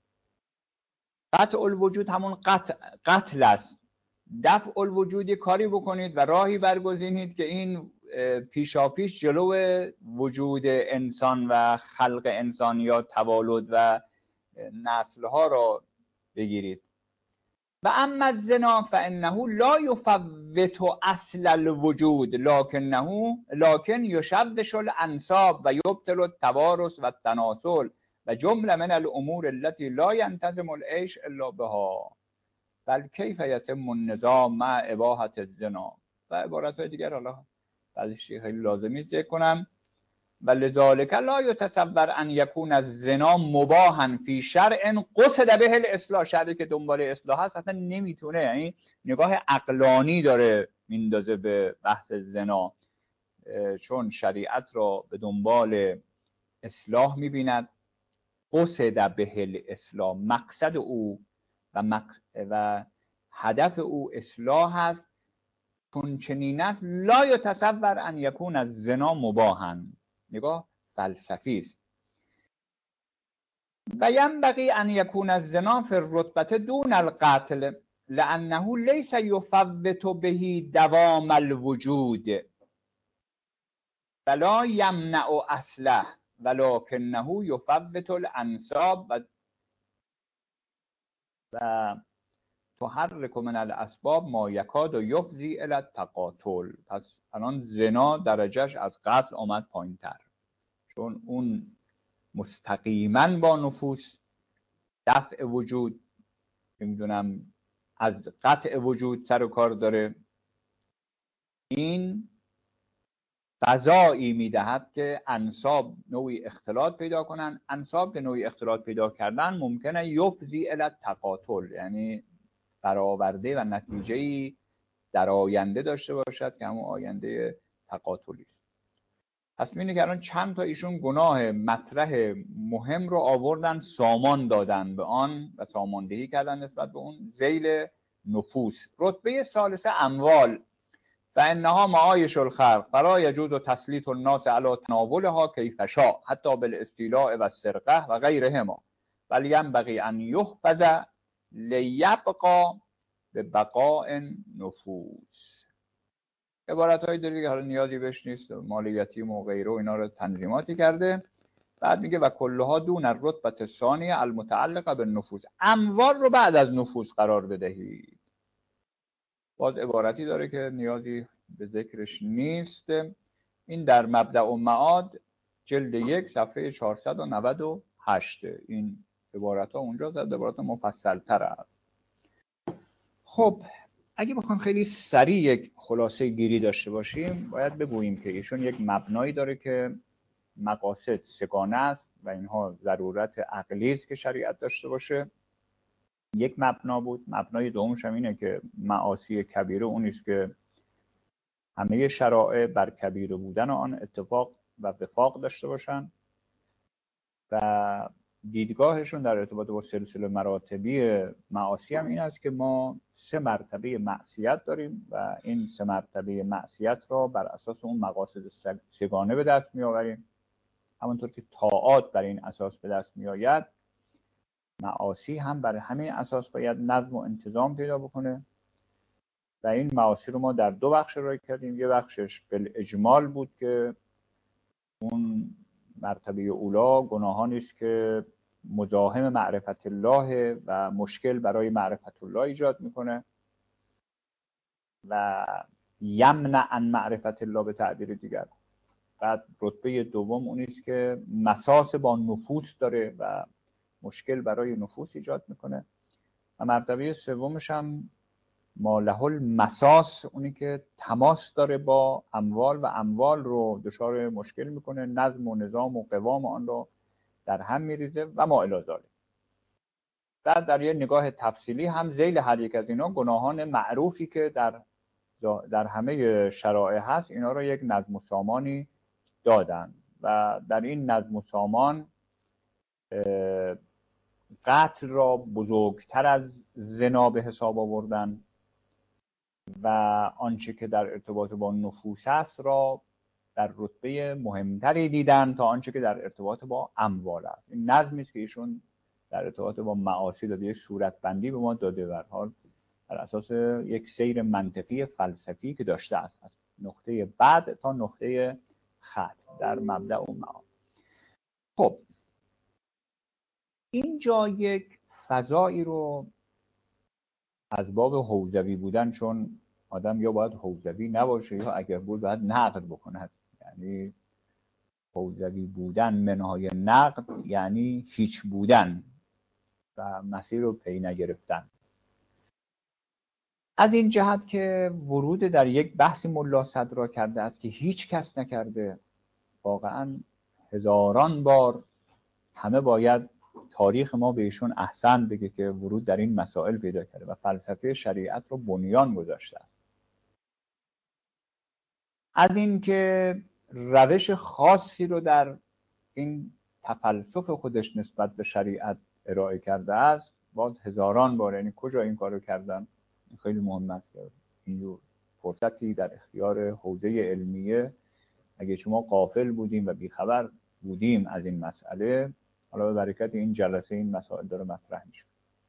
قطع الوجود همون قتل است. دفع الوجودی کاری بکنید و راهی برگزینید که این پیشاپیش جلو وجود انسان و خلق انسان یا توالد و نسلها را بگیرید. و اما الزنا فانه لا یفوت اصل الوجود لکن یشوش الانساب و یبطل التوارث و التناسل و جمله من الامور التي لا ينتظم العيش الا بها. بل کیف یتم النظام مع اباحة الزنا. و عبارت‌های دیگر حالا بعضیش خیلی لازمی ذکر کنم. و لذالک لا یتصور ان یکون الزنا مباحا فی شرع قصد به الاصلاح. شرعی که دنبال اصلاح هست اصلا نمیتونه، یعنی نگاه عقلانی داره میندازه به بحث زنا، چون شریعت را به دنبال اصلاح میبیند. قصد به الاصلاح، مقصد او و هدف او اصلاح است. چون چنین است لا یتصور ان یکون الزنا مباحا. نگاه فلسفی است. و ینبغی ان یکون الزنا فی الرتبه دون القتل لانه لیس یفوت به دوام الوجود ولا یمنع اصله ولکنه یفوت الانساب و تحرک من الاسباب ما یکاد و یفضی الی التقاتل. پس الان زنا درجهش از قتل آمد پایین‌تر، چون اون مستقیما با نفوس، دفع وجود، نمیدونم از قطع وجود سر و کار داره. این فضایی میدهد که انساب نوعی اختلاط پیدا کنن. انساب که نوعی اختلاط پیدا کردن ممکنه یفضی الی التقاتل، یعنی برآورده و نتیجه‌ای در آینده داشته باشد که همون آینده تقاتلی است. پس می‌بینی که الان چند تا ایشون گناه مطرح مهم رو آوردن، سامان دادن به آن و ساماندهی کردن نسبت به اون. ذیل نفوس. رتبه ثالثه اموال. فانها معایش الخلق فلا یجوز تسلیط الناس علی تناولها کیف شاء حتی بالاستیلاء و السرقه و غیرهما بل ینبغی ان یحفظ لیبقى ببقاء نفوس. عبارت‌هایی داره که حالا نیازی بهش نیست، مال یتیم و غیره و اینا رو تنظیماتی کرده. بعد میگه و کلها دون الرتبه الثانیه المتعلقه بالنفوس. اموال رو بعد از نفوس قرار بدهید. باز عبارتی داره که نیازی به ذکرش نیست. این در مبدأ و معاد جلد 1 صفحه 498. این عبارت ها اونجا زد، عبارت مفصل تر است. خب اگه بخوام خیلی سریع یک خلاصه گیری داشته باشیم، باید بگوییم که ایشون یک مبنایی داره که مقاصد سگانه است و اینها ضرورت عقلی است که شریعت داشته باشه. یک مبنا بود. مبنای دومش هم اینه که معاصی کبیره اون است که همه شرائع بر کبیره بودن آن اتفاق و وفاق داشته باشن و دیدگاهشون در ارتباط با سلسله مراتبی معاصی هم این است که ما 3 مرتبه معصیت داریم و این 3 مرتبه معصیت را بر اساس اون مقاصد سگانه به دست می آوریم. همونطور که طاعات بر این اساس به دست می آید، معاصی هم بر همین اساس باید نظم و انتظام پیدا بکنه. و این معاصی رو ما در 2 بخش رای کردیم. یه بخشش بالاجمال بود که اون مرتبه اولا گناهانی است که مزاحم معرفت الله و مشکل برای معرفت الله ایجاد میکنه و یمنع عن معرفت الله به تعبیر دیگر. بعد رتبه دوم اون است که مساس با نفوس داره و مشکل برای نفوس ایجاد میکنه. و مرتبه سومش هم ما له المساس، اونی که تماس داره با اموال و اموال رو دچار مشکل میکنه، نظم و نظام و قوام آن رو در هم میریزه و ما الی ذالک. بعد در یه نگاه تفصیلی هم ذیل هر یک از اینا گناهان معروفی که در همه شرایع هست، اینا رو یک نظم و سامانی دادن و در این نظم و سامان قتل را بزرگتر از زنا به حساب آوردن و آنچه که در ارتباط با نفوس است را در رتبه مهمتری دیدن تا آنچه که در ارتباط با اموال است. این نظمی است که ایشون در ارتباط با معاصی داده، یک صورتبندی به ما داده به هر حال بر اساس یک سیر منطقی فلسفی که داشته است از نقطه بعد تا نقطه ختم در مبدأ و معاد. خب اینجا یک فضایی رو از باب حوزوی بودن، چون آدم یا باید حوزوی نباشه یا اگر بود باید نقد بکنه، یعنی حوزوی بودن منهای نقد یعنی هیچ بودن و مسیر رو پی نگرفتن. از این جهت که ورود در یک بحثی ملا صدرا کرده است که هیچ کس نکرده، واقعا هزاران بار همه باید تاریخ ما به ایشون احسن بگه که ورود در این مسائل پیدا کرده و فلسفه شریعت رو بنیان گذاشته است. از این که روش خاصی رو در این تفلسف خودش نسبت به شریعت ارائه کرده است، باز هزاران بار، یعنی کجا این کارو کردن، خیلی مهم است که این فرصتی در اختیار حوزه علمیه، اگه شما غافل بودیم و بیخبر بودیم از این مسئله، حالا به برکت این جلسه این مسائل داره مطرح میشه.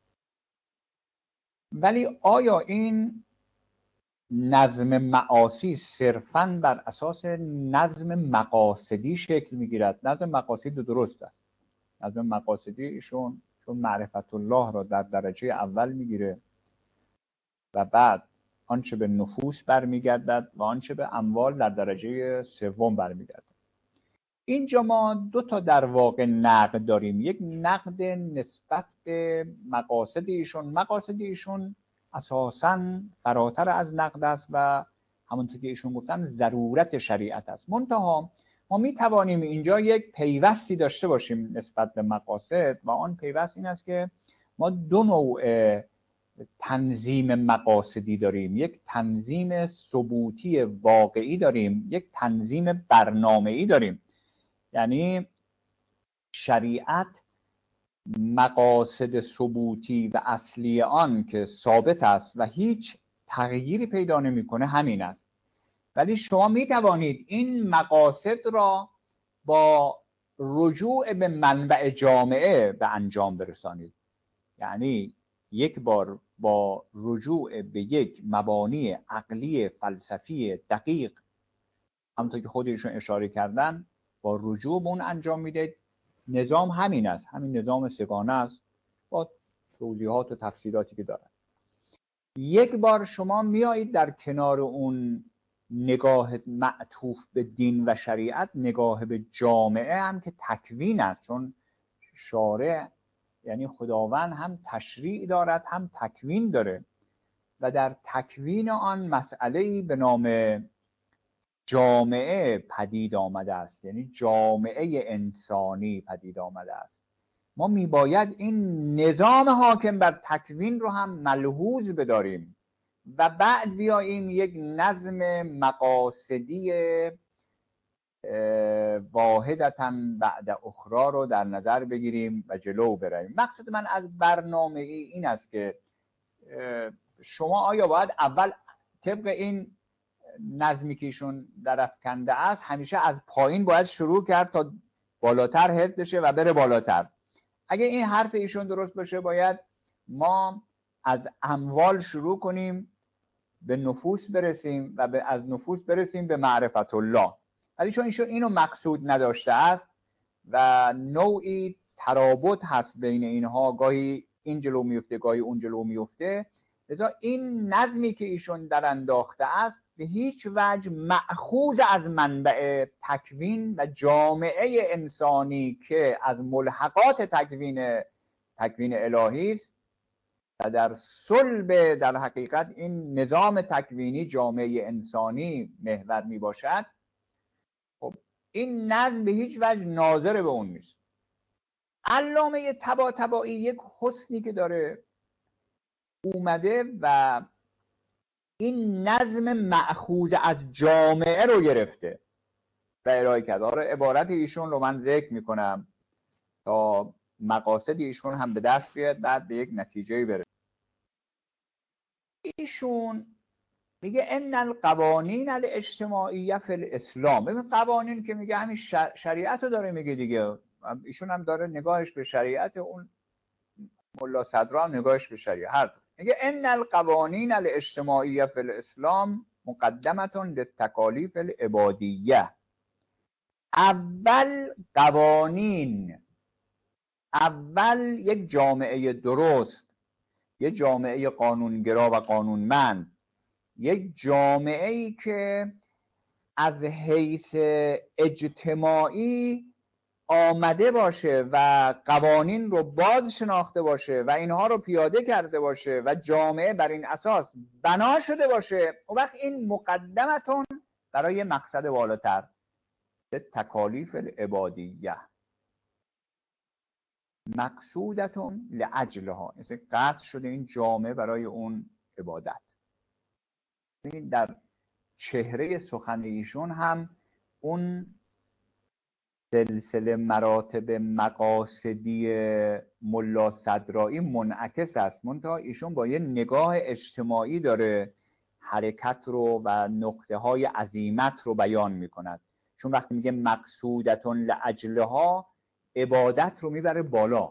ولی آیا این نظم معاصی صرفاً بر اساس نظم مقاصدی شکل میگیرد؟ نظم مقاصدی درست است. نظم مقاصدی ایشون چون معرفت الله را در درجه اول میگیره و بعد آنچه به نفوس برمیگردد و آنچه به اموال در درجه سوم برمیگردد. اینجا ما 2 تا در واقع نقد داریم. یک نقد نسبت به مقاصد ایشون. مقاصد ایشون اساساً فراتر از نقد است و همونطور که ایشون گفتن ضرورت شریعت است. منتها ما می توانیم اینجا یک پیوستی داشته باشیم نسبت به مقاصد و آن پیوست این است که ما 2 نوع تنظیم مقاصدی داریم، یک تنظیم ثبوتی واقعی داریم، یک تنظیم برنامه‌ای داریم. یعنی شریعت مقاصد ثبوتی و اصلی آن که ثابت است و هیچ تغییری پیدا نمی‌کنه همین است. ولی شما می توانید این مقاصد را با رجوع به منبع جامعه به انجام برسانید. یعنی یک بار با رجوع به یک مبانی عقلی فلسفی دقیق، همونطور که خودشون اشاره کردن، با رجوع به اون انجام میده. نظام همین است، همین نظام سگانه است با توضیحات و تفسیراتی که دارد. یک بار شما میایید در کنار اون نگاه معطوف به دین و شریعت، نگاه به جامعه هم که تکوین است، چون شارع یعنی خداوند هم تشریع دارد هم تکوین داره و در تکوین آن مسئله‌ای به نام جامعه پدید آمده است، یعنی جامعه انسانی پدید آمده است. ما میباید این نظام حاکم بر تکوین رو هم ملحوظ بداریم و بعد بیاییم یک نظم مقاصدی واحدتاً بعد اخرى رو در نظر بگیریم و جلو برویم. مقصد من از برنامه این است که شما آیا باید اول طبق این نظمی که ایشون در افکنده است همیشه از پایین باید شروع کرد تا بالاتر حفظ بشه و بره بالاتر؟ اگه این حرف ایشون درست باشه باید ما از اموال شروع کنیم، به نفوس برسیم و از نفوس برسیم به معرفت الله. ولی چون ایشون اینو مقصود نداشته است و نوعی ترابط هست بین اینها، گاهی این جلو میفته گاهی اون جلو میفته، لذا این نظمی که ایشون در انداخته است به هیچ وجه مأخوذ از منبع تکوین و جامعه انسانی که از ملحقات تکوین الهی است و در صلب در حقیقت این نظام تکوینی جامعه انسانی محور می باشد. خب این نظم به هیچ وجه ناظر به اون نیست. علامه طباطبایی یک حسنی که داره اومده و این نظم مأخوذ از جامعه رو گرفته و ارائه کرده. عبارت ایشون رو من ذکر میکنم تا مقاصد ایشون هم به دست بیاد، بعد به یک نتیجه برسه. ایشون میگه ان القوانین الاجتماعیه فی الاسلام. ببین قوانین که میگه همین شریعت رو داره میگه دیگه. ایشون هم داره نگاهش به شریعت، اون ملا صدرا نگاهش به شریعت. هر میگه ان القوانین الاجتماعیه فی الاسلام مقدمه للتکالیف العبادیه. اول یک جامعه درست، یک جامعه قانونگرا و قانونمند، یک جامعه ای که از حیث اجتماعی آمده باشه و قوانین رو باز شناخته باشه و اینها رو پیاده کرده باشه و جامعه بر این اساس بنا شده باشه، اون وقت این مقدمتون برای مقصد بالاتر، تکالیف العبادیه، مقصودتون لاجلها، مثل قصد شده این جامعه برای اون عبادت. این در چهره سخن ایشون هم اون سلسله مراتب مقاصدی ملا صدرایی منعکس است، منتها ایشون با یه نگاه اجتماعی داره حرکت رو و نقطه های عزیمت رو بیان میکند. چون وقتی میگه مقصودتون لاجلها، عبادت رو میبره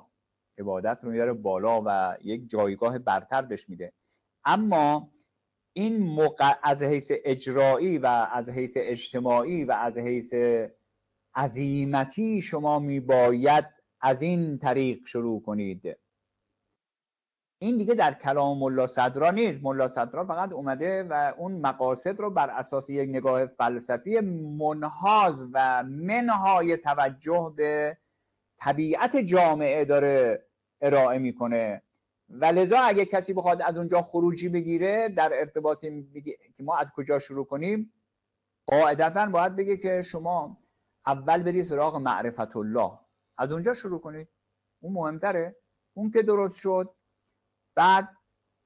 بالا و یک جایگاه برتر بهش میده. اما این از حیث اجرایی و از حیث اجتماعی و از حیث عزیمتی شما میباید از این طریق شروع کنید. این دیگه در کلام ملا صدرا نیست. ملا صدرا فقط اومده و اون مقاصد رو بر اساس یک نگاه فلسفی منحاز و منهای توجه به طبیعت جامعه داره ارائه میکنه و لذا اگه کسی بخواد از اونجا خروجی بگیره در ارتباط که ما از کجا شروع کنیم، قاعدتاً باید بگه که شما اول برید سراغ معرفت الله، از اونجا شروع کنید، اون مهمتره. اون که درست شد، بعد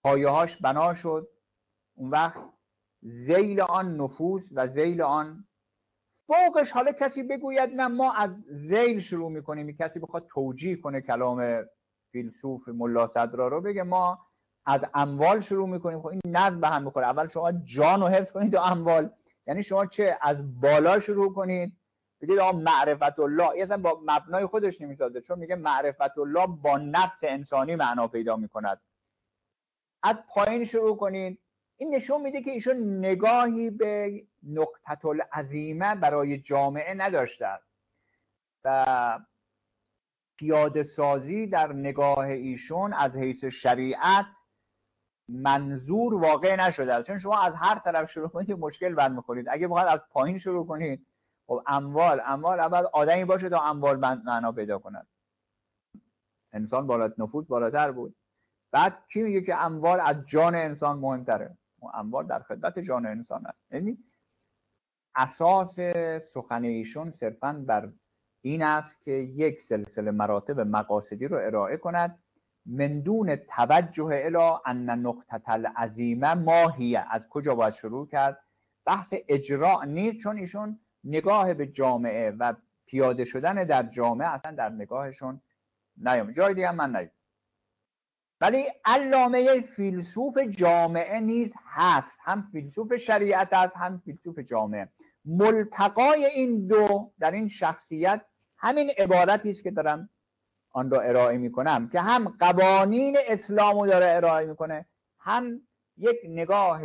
پایه‌هاش بنا شد، اون وقت ذیل آن نفوذ و ذیل آن فوقش. حالا کسی بگوید نه ما از ذیل شروع میکنیم، کسی بخواد توجیه کنه کلام فیلسوف ملا صدرا رو، بگه ما از اموال شروع میکنیم. خب این نظم به هم میخوره. اول شما جان رو حفظ کنید و اموال، یعنی شما چه از بالا شروع کنید بگید آقا معرفت الله، اصلا با مبنای خودش نمیسازه، چون میگه معرفت الله با نفس انسانی معنا پیدا میکند. از پایین شروع کنید. این نشون میده که ایشون نگاهی به نقطة العظیمه برای جامعه نداشته است و پیاده سازی در نگاه ایشون از حیث شریعت منظور واقع نشده است. چون شما از هر طرف شروع کنید مشکل برمیخورید. اگه بخواید از پایین شروع کنید، خب اموال اول آدمی باشه تا اموال معنا پیدا کند. انسان نفوذ بالاتر بود. بعد کی میگه که اموال از جان انسان مهمتره؟ اموال در خدمت جان انسان است. یعنی اساس سخن ایشون صرفاً بر این است که یک سلسله مراتب مقاصدی رو ارائه کند من دون توجه الی ان نقطة العظیمه ما هی، از کجا باید شروع کرد. بحث اجراء نیست، چون ایشون نگاه به جامعه و پیاده شدن در جامعه اصلا در نگاهشون نیام. جای دیگه من نیام. ولی علامه فیلسوف جامعه نیز هست، هم فیلسوف شریعت است هم فیلسوف جامعه. ملتقای این دو در این شخصیت همین عبارتی است که دارم آن را ارائه میکنم، که هم قوانین اسلام رو داره ارائه میکنه، هم یک نگاه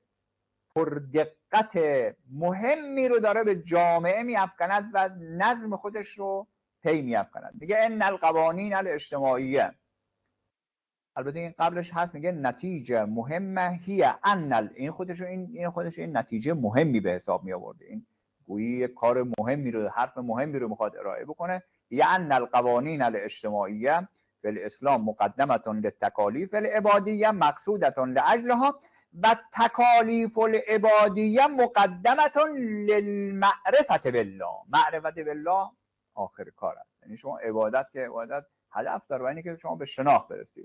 پردقت مهمی رو داره به جامعه میافکند و نظم خودش رو پی میافکند. میگه ان القوانین الاجتماعیه، البته این قبلش هست، میگه نتیجه مهمه هی ان این خودش این نتیجه مهمی به حساب می آورده. این گویی یک کار مهمی رو، حرف مهمی رو میخواد ارائه بکنه. یعنی القوانین الاجتماعیه فی الاسلام مقدمه للتکالیف العبادیه مقصوده لاجلها و تکالیف العبادیه مقدمه للمعرفه بالله. معرفت بالله آخر کار است. یعنی شما عبادت که عبادت هدف داره، اینه که شما به شناخت برسید.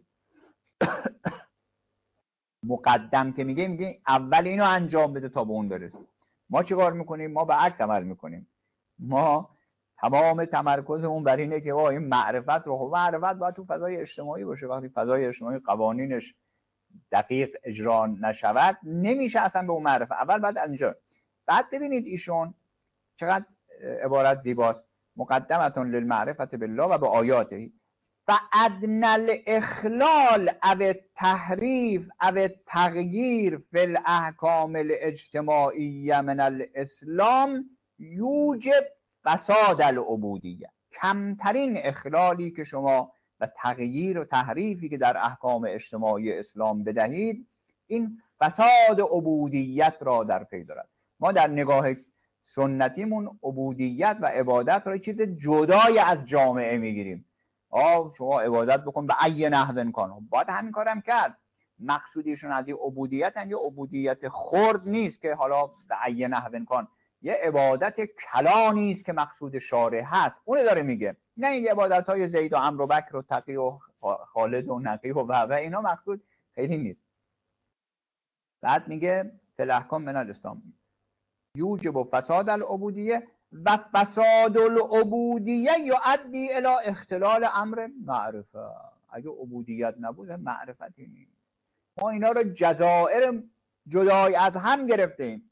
مقدم که میگه اول اینو انجام بده تا به اون برسید. ما چه کار میکنیم؟ ما به عکس عمل میکنیم. ما تمام تمرکزمون بر اینه که این معرفت رو، معرفت باید تو فضای اجتماعی باشه. وقتی فضای اجتماعی قوانینش دقیق اجرا نشود نمیشه اصلا به اون معرفت. اول بعد از اینجا. بعد ببینید ایشون چقدر عبارت زیباست. مقدمتون للمعرفت بالله و به آیاته و ادنى الاخلال او التحریف او التغییر فی الاحکام الاجتماعیه من الاسلام یوجب فساد العبودیه. کمترین اخلالی که شما و تغییر و تحریفی که در احکام اجتماعی اسلام بدهید، این فساد عبودیت را در پی دارد. ما در نگاه سنتیمون عبودیت و عبادت را چیز جدای از جامعه میگیریم. شما عبادت بکن به ای نحو کان، باید همین کارم کرد. مقصودیشون از این عبودیت هم یه عبودیت خرد نیست که حالا به ای نحو کان، یه عبادت کلانی است که مقصود شارع هست، اون داره میگه. نه این عبادت های زید و عمرو و بکر و تقی و خالد و نقی و اینا مقصود خیلی نیست. بعد میگه فی احکام من الاسلام یوجب فساد العبودیه و فساد العبودیه یؤدی الی اختلال امر معرفه. اگه عبودیت نبود معرفتی نیست. ما اینا رو جزائر جدای از هم گرفتیم.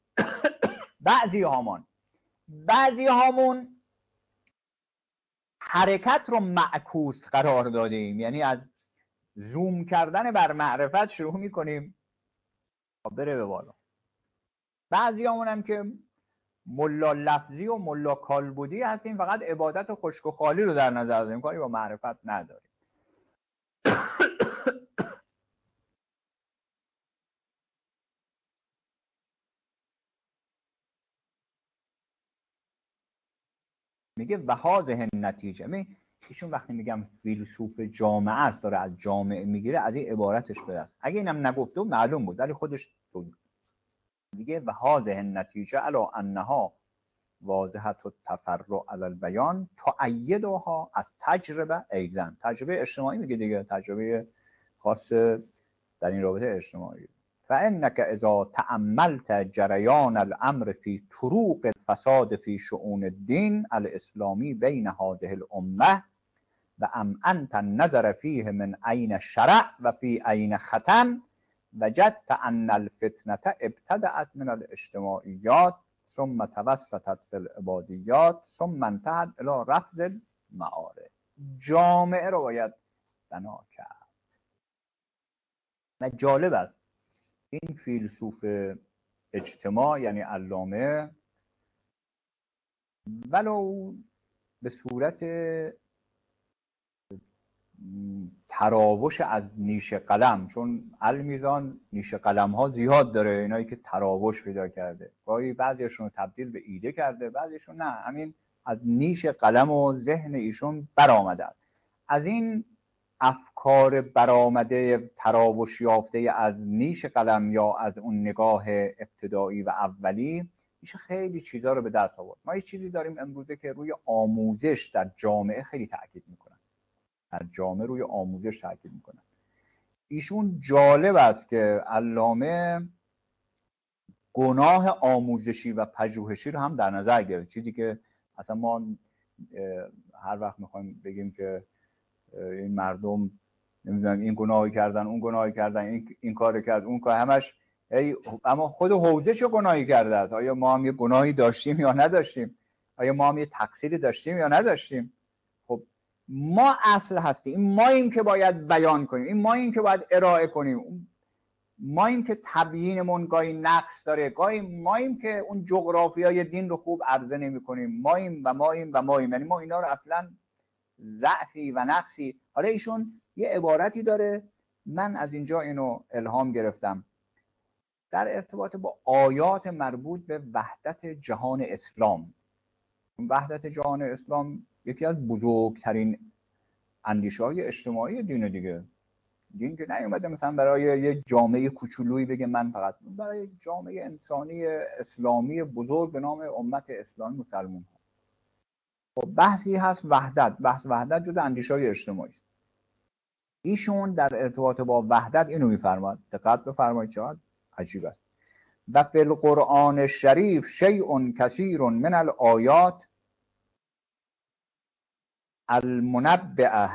بعضی هامون حرکت رو معکوس قرار دادیم، یعنی از زوم کردن بر معرفت شروع میکنیم بره به بالا. بعضی هامون هم که ملا لفظی و ملا کالبدی هستیم، فقط عبادت خشک و خالی رو در نظر داریم، کاری با معرفت نداریم. میگه و هذه النتیجه. ایشون وقتی میگم فیلسوف جامعه است، داره از جامعه میگیره، از این عبارتش بدست. اگه اینم نگفته بود معلوم بود، ولی خودش بود. میگه و هذه النتیجه علی انها واضحه التفرع علی البیان تؤیدها التجربه ایضا. تجربه اجتماعی میگه دیگه، تجربه خاص در این رابطه اجتماعی. فانک اذا تأملت جریان الامر فی طرق الفساد فی شؤون الدین الاسلامی بین هذه الامه و امعنت النظر فیه من عین شرع و فی عین ختم وجدت ان الفتنه ابتدأت من الاجتماعیات ثم توسطت فی العبادیات ثم انتهت الی رفض المعارف. جامعه رو باید بنا کرد. و جالب است این فیلسوف اجتماع یعنی علامه ولو به صورت تراوش از نیش قلم، چون المیزان نیش قلم ها زیاد داره، اینایی که تراوش پیدا کرده، گاهی بعضیشون رو تبدیل به ایده کرده، بعضیشون نه، همین از نیش قلم و ذهن ایشون برآمده. از این افکار برآمده تراوش یافته از نیش قلم یا از اون نگاه ابتدایی و اولی میشه خیلی چیزا رو به دست آورد. ما یه چیزی داریم امروزه که روی آموزش در جامعه خیلی تاکید میکنن، در جامعه روی آموزش تاکید میکنن. ایشون جالب است که علامه گناه آموزشی و پژوهشی رو هم در نظر گرفت، چیزی که اصلا ما هر وقت میخوایم بگیم که این مردم نمیدونم این گناهی کردن اون گناهی کردن این کار کرد اون کار، همش اما خود حوزه چه گناهی کرده است؟ آیا ما هم یه گناهی داشتیم یا نداشتیم؟ آیا ما هم یه تقصیری داشتیم یا نداشتیم؟ خب ما اصل هستیم، این ماییم که باید بیان کنیم، این ماییم که باید ارائه کنیم، ماییم که تبیینمون گاهی نقص داره، گاهی ماییم که اون جغرافیای دین رو خوب عرضه نمی کنیم، ماییم، یعنی ما اینا رو اصلا ضعفی و نقصی. حالا ایشون یه عبارتی داره، من از اینجا اینو الهام گرفتم در ارتباط با آیات مربوط به وحدت جهان اسلام. وحدت جهان اسلام یکی از بزرگترین اندیشه‌های اجتماعی دینه دیگه. دین که نیومده مثلا برای یه جامعه کوچولویی بگه من فقط، برای جامعه انسانی اسلامی بزرگ به نام امت اسلام مسلمان ها. خب بحثی هست وحدت، بحث وحدت جز اندیشه‌های اجتماعی است. ایشون در ارتباط با وحدت اینو میفرماد، دقت بفرمایید چقدر عجیب است. و فی القرآن الشریف شیء کثیر من الآیات المنبئه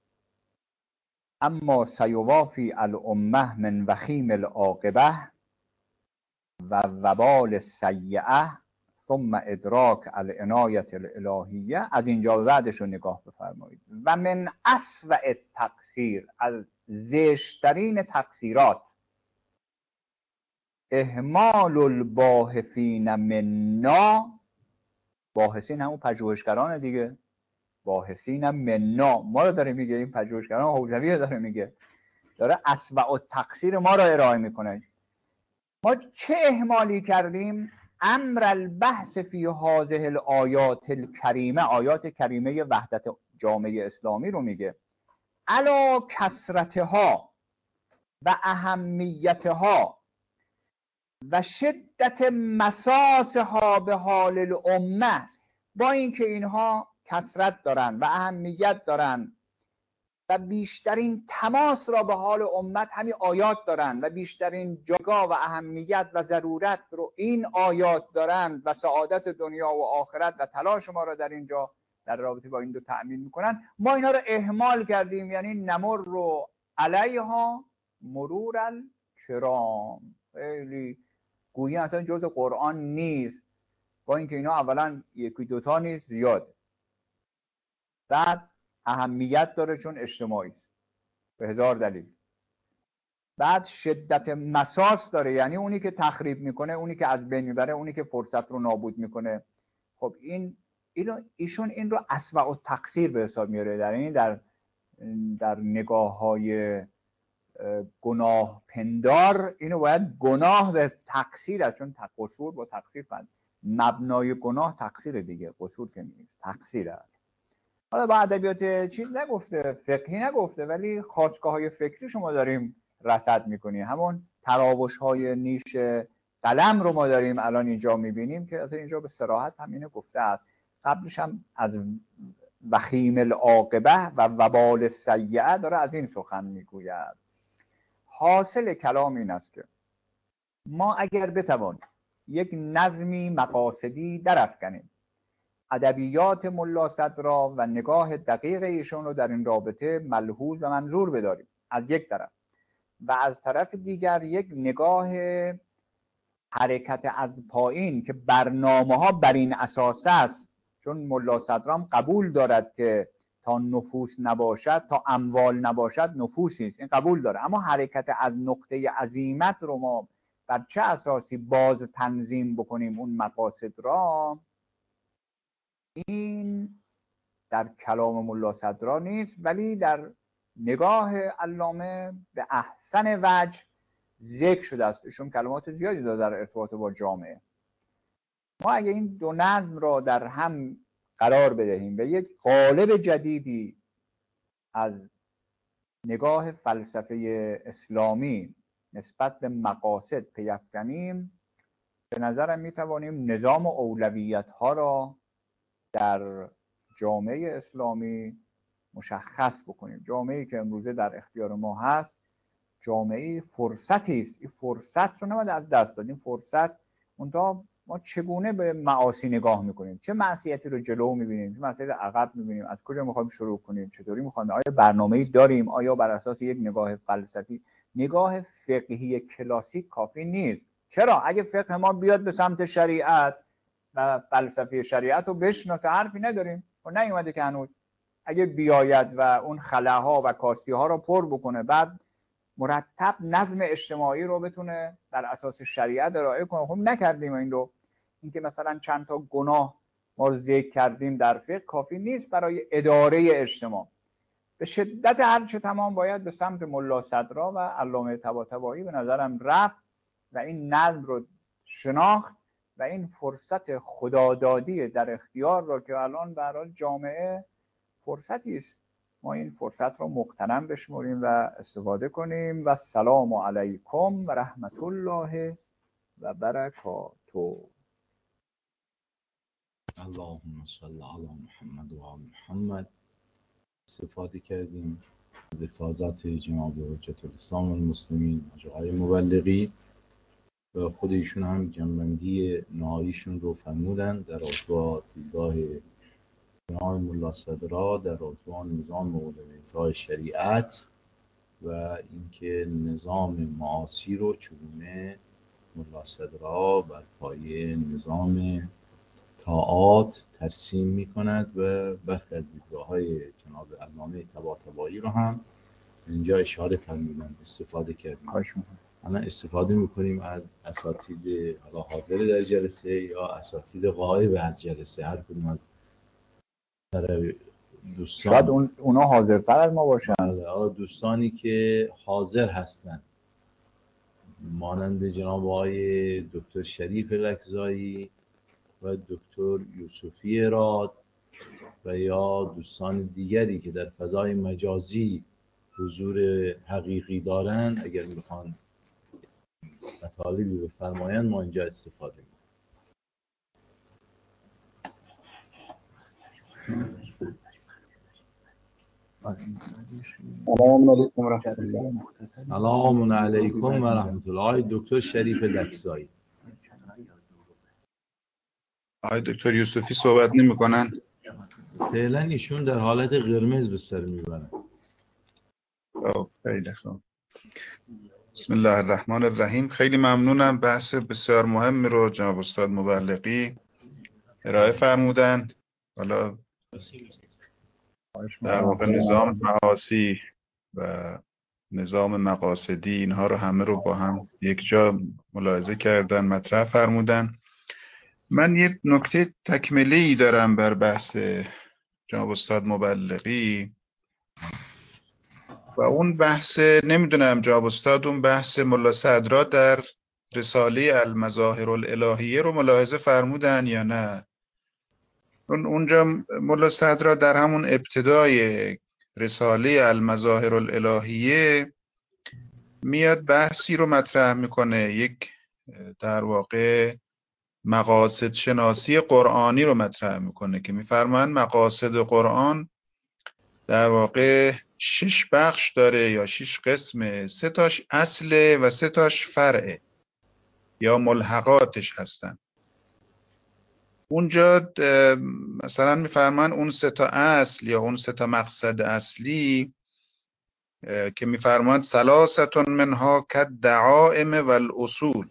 اما سیوافی الامه من وخیم العاقبه و وبال السیئه ثم ادراک العنایت الالهیه. از اینجا بعدش رو نگاه بفرمایید. و من اسوأ التقصیر، از زشترین تقصیرات، اهمال الباحثین منا، باحثین همون پژوهشگران دیگه، باحثین منا ما رو داره میگه، این پژوهشگران حوزوی رو داره میگه، داره اسوأ التقصیر ما رو ارائه میکنه. ما چه اهمالی کردیم؟ امر البحث فی هذه الآیات الکریمه، آیات کریمه وحدت جامعه اسلامی رو میگه، علی کثرتها و اهمیتها و شدت مساسها به حال الامه، با اینکه اینها کثرت دارن و اهمیت دارن و بیشترین تماس را به حال امت همین آیات دارن و بیشترین جایگاه و اهمیت و ضرورت رو این آیات دارن و سعادت دنیا و آخرت و تلاش ما را در اینجا در رابطه با این دو تأمین میکنن، ما اینا رو اهمال کردیم، یعنی نمر رو علیها مرور الکرام، خیلی گویی اصلا جز قرآن نیست، با اینکه اینا اولا یکی دوتا نیست، زیاده. بعد اهمیت داره چون اجتماعی است به هزار دلیل. بعد شدت مساس داره، یعنی اونی که تخریب میکنه، اونی که از بین میبره، اونی که فرصت رو نابود میکنه. خب ایشون این رو اسوأ التقصیر به حساب میاره، در نگاه های گناه پندار اینو باید گناه به تقصیر است، چون قصور با تقصیر مبنای گناه تقصیر دیگه، قصور که نیست، تقصیر است. حالا با ادبیات چیز نگفته، فقهی نگفته، ولی خواستگاه های فکری شما داریم رصد میکنیم، همون تراوش های نیش قلم رو ما داریم الان اینجا میبینیم که از اینجا به صراحت همینه گفته است. قبلش هم از وخیم العاقبه و وبال السیئه داره از این سخن میگوید. حاصل کلام این است که ما اگر بتوانیم یک نظمی مقاصدی درافکنیم، ادبیات ملا صدرا و نگاه دقیق ایشون رو در این رابطه ملحوظ و منظور بداریم از یک طرف، و از طرف دیگر یک نگاه حرکت از پایین که برنامه ها بر این اساس است، چون ملا صدرام قبول دارد که تا نفوس نباشد، تا اموال نباشد نفوسی است، این قبول داره، اما حرکت از نقطه عزیمت رو ما بر چه اساسی باز تنظیم بکنیم اون مقاصد را، این در کلام ملا صدرا نیست، ولی در نگاه علامه به احسن وجه ذکر شده است. ایشون کلمات زیادی داره در ارتباط با جامعه. ما اگه این دو نظم را در هم قرار بدهیم و یک قالب جدیدی از نگاه فلسفه اسلامی نسبت به مقاصد پیافکنیم، به نظرم میتوانیم نظام اولویت ها را در جامعه اسلامی مشخص بکنیم. جامعه‌ای که امروزه در اختیار ما هست جامعه فرصتی است. این فرصت رو نباید از دست دادیم. فرصت منتها ما چگونه به معاصی نگاه میکنیم، چه معصیتی رو جلو میبینیم، چه معصیتی رو عقب میبینیم، از کجا میخوایم شروع کنیم، چطوری میخوایم، آیا برنامه‌ای داریم، آیا بر اساس یک نگاه فلسفی، نگاه فقهی کلاسیک کافی نیست. چرا؟ اگه فقه ما بیاد به سمت شریعت و فلسفه شریعت رو بشناسه حرفی نداریم، و نیومده که هنوز. اگه بیاید و اون خلاها و کاستی‌ها رو پر بکنه، بعد مرتب نظم اجتماعی رو بتونه بر اساس شریعت ارائه کنه، خب نکردیم این رو. اینکه مثلا چند تا گناه ما رو ذکر کردیم در فقه کافی نیست برای اداره اجتماع. به شدت هرچه تمام باید به سمت ملا صدرا و علامه طباطبایی به نظرم رفت و این نظم رو شناخت و این فرصت خدادادی در اختیار را که الان برای جامعه فرصتی است، ما این فرصت رو مغتنم بشمریم و استفاده کنیم. و السلام علیکم و رحمت الله و برکاته. اللهم صل علی محمد و آل محمد. استفاده کردیم از افاضات جناب حجت الاسلام المسلمین آقای مبلغی و خود ایشون هم جنبندی نهاییشون رو فرمودن در رابطه دیدگاه جناب ملا صدرا در رابطه نظام اولویت‌های شریعت و اینکه نظام معاصی رو چگونه ملا صدرا بر پایه نظام طاعات ترسیم می کند و برخی از دیدگاه‌های جناب علامه طباطبایی رو هم اینجا اشاره فرمودن، استفاده کردیم. الان استفاده میکنیم از اساتید حاضر در جلسه یا اساتید غایب از جلسه، هر کدوم از دوستان، شاید اونا حاضرتر از ما باشن. دوستانی که حاضر هستن مانند جناب آقای دکتر شریف لکزایی و دکتر یوسفی راد و یا دوستان دیگری که در فضای مجازی حضور حقیقی دارن، اگر میخوان مطالبی بفرمایند ما اینجا استفاده میکنیم. سلام علیکم و رحمت الله. آقای دکتر شریف لکزایی. آقای دکتر یوسفی صحبت نمی کنن؟ فعلا ایشون در حالت قرمز به سر میبرن. خیلی خوب. بسم الله الرحمن الرحیم. خیلی ممنونم، بحث بسیار مهمی رو جناب استاد مبلغی ارائه فرمودن. حالا در واقع نظام معاصی و نظام مقاصدی اینها رو همه رو با هم یک جا ملاحظه کردن، مطرح فرمودن. من یه نکته تکمیلی دارم بر بحث جناب استاد مبلغی و اون بحث، نمیدونم جناب استاد اون بحث ملا صدرا در رساله المظاهر الالهیه رو ملاحظه فرمودن یا نه؟ اونجا ملا صدرا در همون ابتدای رساله المظاهر الالهیه میاد بحثی رو مطرح میکنه، یک در واقع مقاصد شناسی قرآنی رو مطرح میکنه که میفرمایند مقاصد قرآن در واقع 6 بخش داره یا 6 قسمه. 3 تاش اصله و 3 تاش فرعه یا ملحقاتش هستن. اونجا مثلا میفرمان اون 3 تا اصل یا اون 3 تا مقصد اصلی که میفرماد ثلاثه منها کالدعائم والاصول،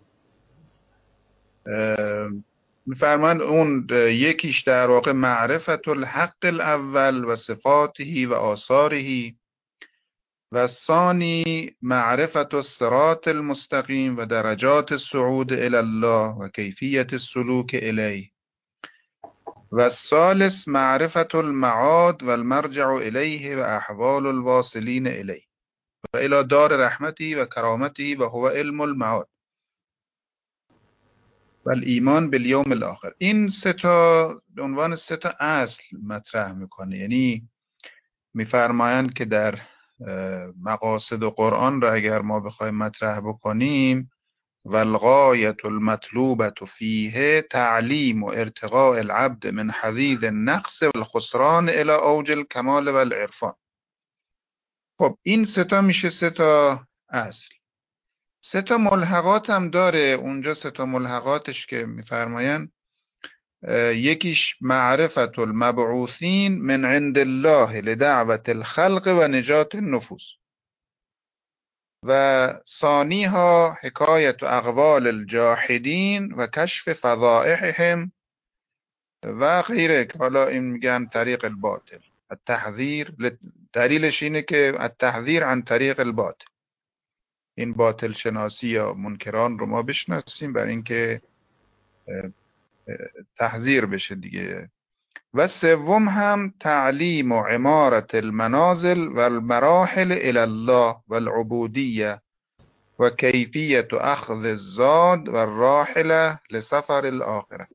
میفرمان اون یکیش در واقع معرفت الحق الاول و صفاته و آثاره و الثانی معرفت الصراط المستقیم و درجات الصعود الى الله و کیفیت السلوک الیه و الثالث معرفت المعاد و المرجع الیه و احوال الواصلین الیه و الى دار رحمتی و کرامتی و هو علم المعاد و الایمان بالیوم الاخر. این 3 تا به عنوان 3 تا اصل مطرح میکنه. یعنی میفرمایند که در مقاصد قرآن را اگر ما بخوایم مطرح بکنیم و الغایة المطلوبة فیه تعلیم و ارتقاء العبد من حضیض النقص و الخسران الى اوج الکمال و العرفان. خب این 3 تا میشه 3 تا اصل. 3 تا ملحقات هم داره اونجا. 3 تا ملحقاتش که میفرمایند یکیش معرفت المبعوثین من عند الله لدعوت الخلق و نجات النفوس و ثانیها حکایت اقوال الجاحدین و کشف فضائحهم و غیره. حالا این میگن طریق الباطل التحذیر. دلیلش اینه که التحذیر عن طریق الباطل، این باطل شناسی یا منکران رو ما بشناسیم برای اینکه تحذیر بشه دیگه. و سوم هم تعلیم و عمارت المنازل و المراحل الى الله و العبودیه و کیفیت اخذ الزاد و الراحله لسفر الاخره.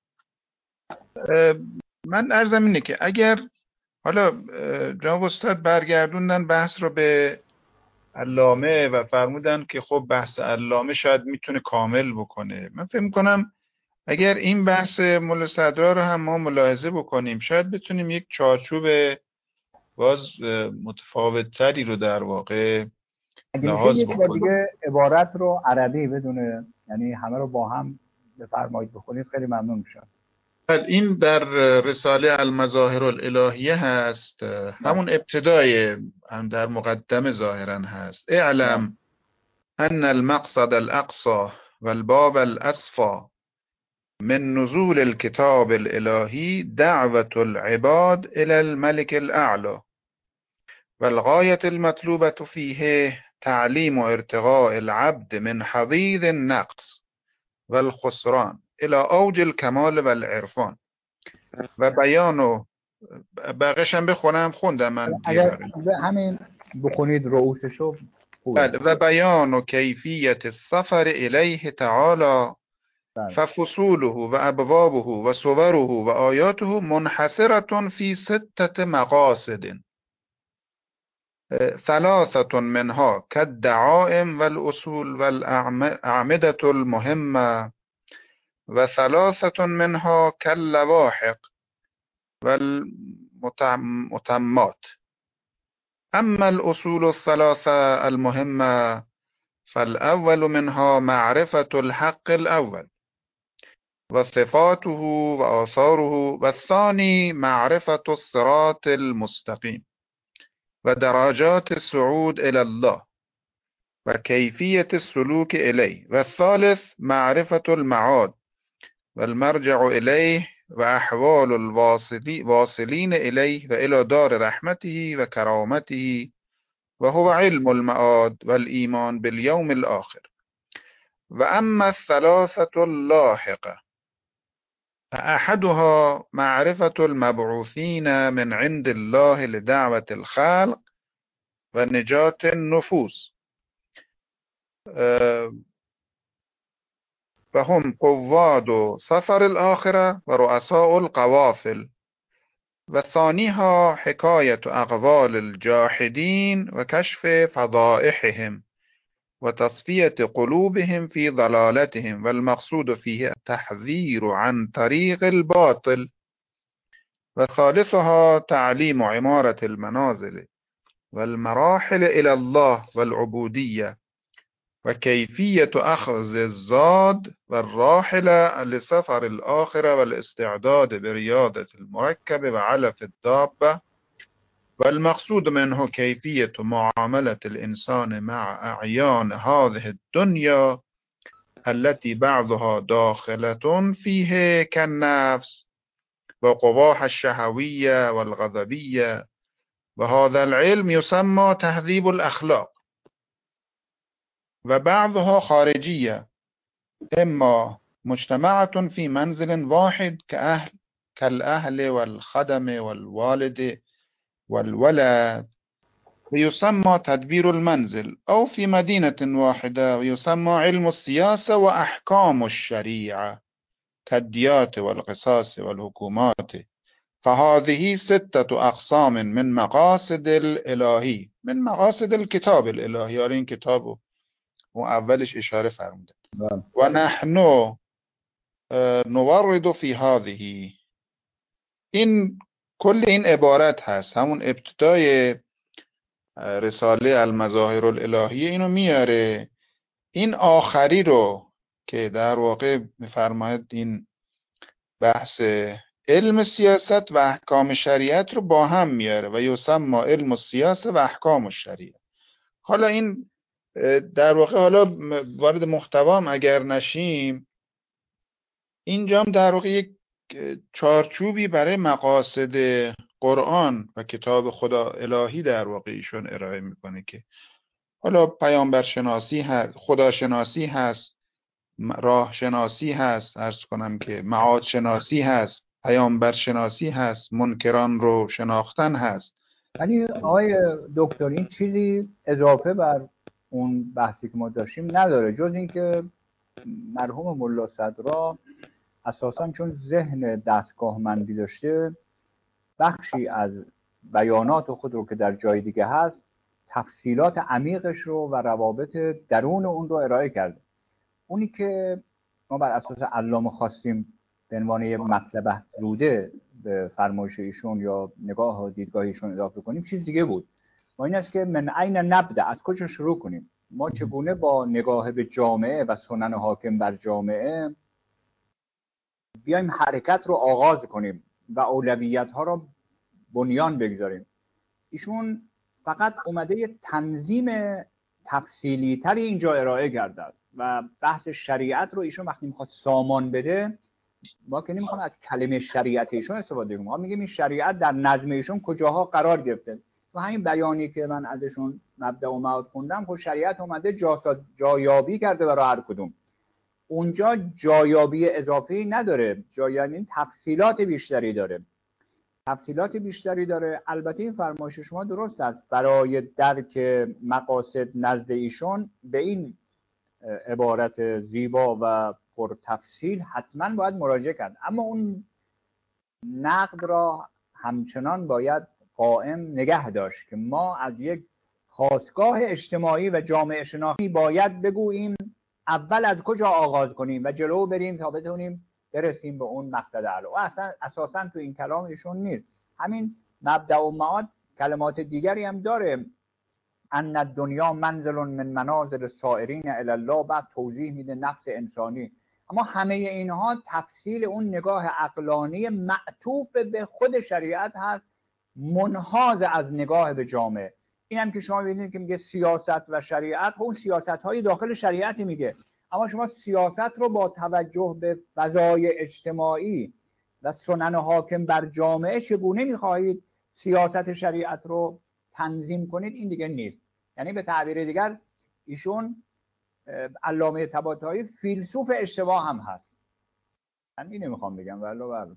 من عرضم اینه که اگر حالا جناب استاد برگردوندن بحث رو به علامه و فرمودن که خب بحث علامه شاید میتونه کامل بکنه، من فکر میکنم اگر این بحث ملا صدرا رو هم ما ملاحظه بکنیم شاید بتونیم یک چارچوب باز متفاوت تری رو در واقع لحاظ یک بار بکنیم. دیگه عبارت رو عربی بدونه، یعنی همه رو با هم بفرمایید بخونید، خیلی ممنون میشم. این در رساله المظاهر الالهیه هست، همون ابتدای هم در مقدمه ظاهرا هست. اعلم ان المقصد الاقصى والباب الاسفى من نزول الكتاب الالهی دعوة العباد الى الملك الاعلى والغاية المطلوبة فيه تعليم وارتقاء العبد من حضيض النقص والخسران الى اوج الكمال والعرفان و بیان بقیش هم بخونم. خوندم من اگر همین بخونید رؤوسشو. و بیان کیفیت السفر الیه تعالی ففصوله و ابوابه و صوره و آیاته منحصرة في 6 مقاصد 3 منها كالدعائم والأصول والأعمدة المهمة و 3 منها كاللواحق والمتمات. أما الأصول 3 المهمة فالأول منها معرفة الحق الأول وصفاته وآثاره والثاني معرفة الصراط المستقيم ودرجات الصعود إلى الله وكيفية السلوك إليه والثالث معرفة المعاد والمرجع إليه وأحوال الواصلين إليه وإلى دار رحمته وكرامته وهو علم المعاد والإيمان باليوم الآخر. وأما 3 اللاحقة فأحدها معرفة المبعوثين من عند الله لدعوة الخلق ونجاة النفوس فهم قواد سفر الآخرة ورؤساء القوافل. وثانيها حكاية أقوال الجاحدين وكشف فضائحهم وتصفية قلوبهم في ضلالتهم والمقصود فيه التحذير عن طريق الباطل. وثالثها تعليم عمارة المنازل والمراحل إلى الله والعبودية وكيفية أخذ الزاد والراحلة لسفر الآخرة والاستعداد برياضة المركب وعلف الدابة، والمقصود منه كيفية معاملة الإنسان مع أعيان هذه الدنيا التي بعضها داخلة فيه كالنفس وقواها الشهوية والغضبية، وهذا العلم يسمى تهذيب الأخلاق، وبعضها خارجية إما مجتمعة في منزل واحد كالأهل والخدم والوالد والولد ويسمى تدبير المنزل، أو في مدينة واحدة ويسمى علم السياسة وأحكام الشريعة كالديات والقصاص والحكومات. فهذه 6 أقسام من مقاصد الإلهي، من مقاصد الكتاب الإلهي. يعني این کتابو اولش اشاره فرموده و نحن نورد في هذه. این کل این عبارت هست، همون ابتدای رساله المظاهر الالهیه اینو میاره. این آخری رو که در واقع میفرماید این بحث علم سیاست و احکام شریعت رو با هم میاره و یسمى علم السیاست و احکام الشریعه. حالا این در واقع حالا وارد محتوام اگر نشیم، اینجا هم در واقع یک چارچوبی برای مقاصد قرآن و کتاب خدا الهی در واقع ایشون ارائه میکنه که حالا پیامبر شناسی هست، خدا شناسی هست، راه شناسی هست، عرض کنم که معاد شناسی هست، پیامبر شناسی هست، منکران رو شناختن هست. ولی آقای دکتر این چیزی اضافه بر اون بحثی که ما داشتیم نداره، جز اینکه مرحوم ملا صدرا اساساً چون ذهن دستگاهمندی داشته، بخشی از بیانات خود رو که در جای دیگه هست تفصیلات عمیقش رو و روابط درون اون رو ارائه کرده. اونی که ما بر اساس علامه خواستیم به عنوان یه مطلب افزوده به فرمایش ایشون یا نگاه و دیدگاه ایشون اضافه کنیم چیز دیگه بود. ما این است که من عین نبدا، از کجا شروع کنیم؟ ما چگونه با نگاه به جامعه و سنن حاکم بر جامعه بیایم حرکت رو آغاز کنیم و اولویت ها رو بنیان بگذاریم. ایشون فقط اومده یه تنظیم تفصیلی تری اینجا ارائه کرده و بحث شریعت رو ایشون وقتی میخواد سامان بده، ما که نمیخوام از کلمه شریعت ایشون استفاده کنیم، ما میگیم این شریعت در نظم ایشون کجاها قرار گرفته. تو همین بیانی که من ازشون مبدأ و معاد خوندم، خب شریعت اومده جایابی کرده برای هر کدوم. اونجا جایابی اضافی نداره، یعنی تفصیلات بیشتری داره. البته این فرمایش شما درست است، برای درک مقاصد نزد ایشون به این عبارت زیبا و پر تفصیل حتما باید مراجعه کرد، اما اون نقد را همچنان باید قائم نگه داشت که ما از یک خاستگاه اجتماعی و جامعه شناختی باید بگوییم اول از کجا آغاز کنیم و جلو بریم تا بتونیم برسیم به اون مقصد اعلی. و اصلا اساسا تو این کلام ایشون نیست. همین مبدأ و معاد کلمات دیگری هم داره، ان الدنیا منزل من منازل السائرین الی الله، بعد توضیح میده نفس انسانی. اما همه اینها تفصیل اون نگاه عقلانی معطوف به خود شریعت هست، منحاز از نگاه به جامعه. این هم که شما ببینید که میگه سیاست و شریعت، اون سیاست های داخل شریعت میگه، اما شما سیاست رو با توجه به فضای اجتماعی و سنن حاکم بر جامعه چگونه میخواهید سیاست شریعت رو تنظیم کنید، این دیگه نیست. یعنی به تعبیر دیگر ایشون علامه طباطبایی فیلسوف اشتباه هم هست. من اینو میخوام بگم. بله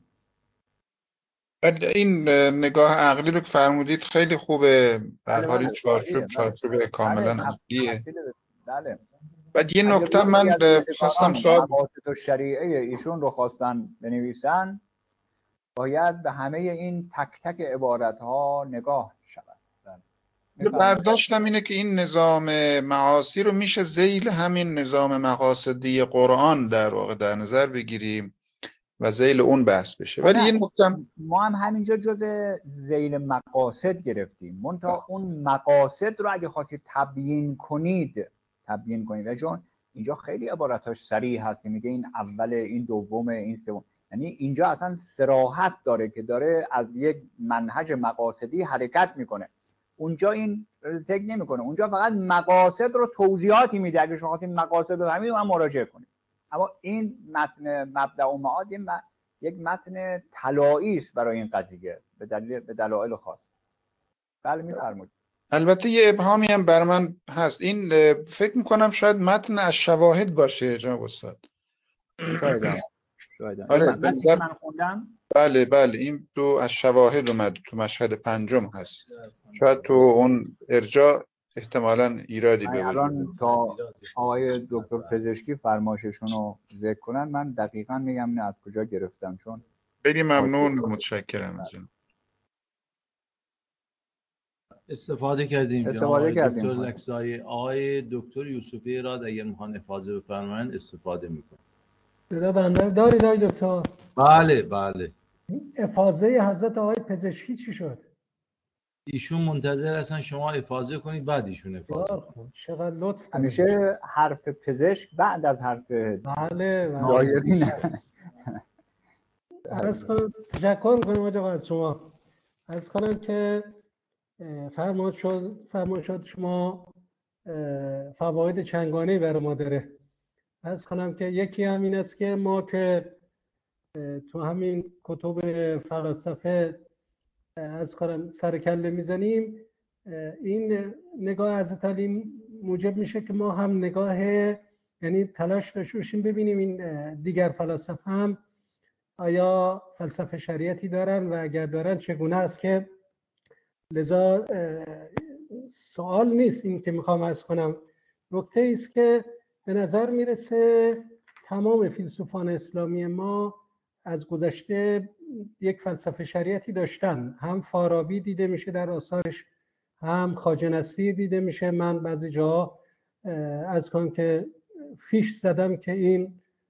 این نگاه عقلی رو که فرمودید خیلی خوبه، به هر حال چارچوب کاملا عقلیه. بله. بعد یه نکته من خواستم سوال مقاصد شریعه ایشون رو خواستن بنویسن، باید به همه این تک تک عبارت ها نگاه شود. برداشتم اینه که این نظام معاصی رو میشه ذیل همین نظام مقاصدی قرآن در واقع در نظر بگیریم و ذیل اون بحث بشه. ولی این نکته ما هم همینجا جز ذیل مقاصد گرفتیم، منتها اون مقاصد رو اگه خواستید تبیین کنید چون اینجا خیلی عبارتاش صریح هست که میگه این اول، این دومه، این سوم، یعنی اینجا اصلا صراحت داره که داره از یک منهج مقاصدی حرکت میکنه. اونجا این ذکر نمیکنه، اونجا فقط مقاصد رو توضیحاتی میده. اگه شما خواستید مقاصد رو همین هم مراجعه کنید. اما این متن مبدأ و معاد یک متن طلایی است برای این قضیه به دلایل خاص. بله میفرمایید. البته یه ابهامی هم بر من هست. این فکر میکنم شاید متن از شواهد باشه جناب استاد. شاید آره من خوندم. بله این دو از شواهد اومد تو مشهد پنجم هست. شاید تو اون ارجاع احتمالاً ایرادی به وجود. الان تا آقای دکتر پزشکی فرمایششون رو ذکر کنن من دقیقاً میگم نه از کجا گرفتم. چون خیلی ممنون، متشکرم از این. استفاده کردیم دکتر لکزایی. آقای دکتر یوسفی راد اگر میخوان افاضه بفرمایند استفاده میکنن. صدا بنده دارید آقای دکتر؟ بله. افاضه حضرت آقای پزشکی چی شد؟ ایشون منتظر هستن شما افاضه کنید بعد ایشون افاضه کنید. چقدر لطف کنید. همیشه حرف پزشک بعد از حرف بله. تشکر میکنم آقا از شما. عرض کنم که فرمایشات شما فواید چندگانه‌ای برای ما داره. عرض کنم که یکی هم این است که ما که تو همین کتب فلسفه عرض کنم سرکله میزنیم، این نگاه حضرت علی موجب میشه که ما هم نگاه، یعنی تلاش داشته باشیم ببینیم این دیگر فلاسفه هم آیا فلسفه شریعتی دارن و اگر دارن چگونه است که، لذا سوال نیست این که میخوام عرض کنم، نکته ایست که به نظر میرسه تمام فیلسوفان اسلامی ما از گذشته یک فلسفه شریعتی داشتن. هم فارابی دیده میشه در آثارش، هم خواجه نصیر دیده میشه. من بعضی جاها از کنم که فیش زدم که این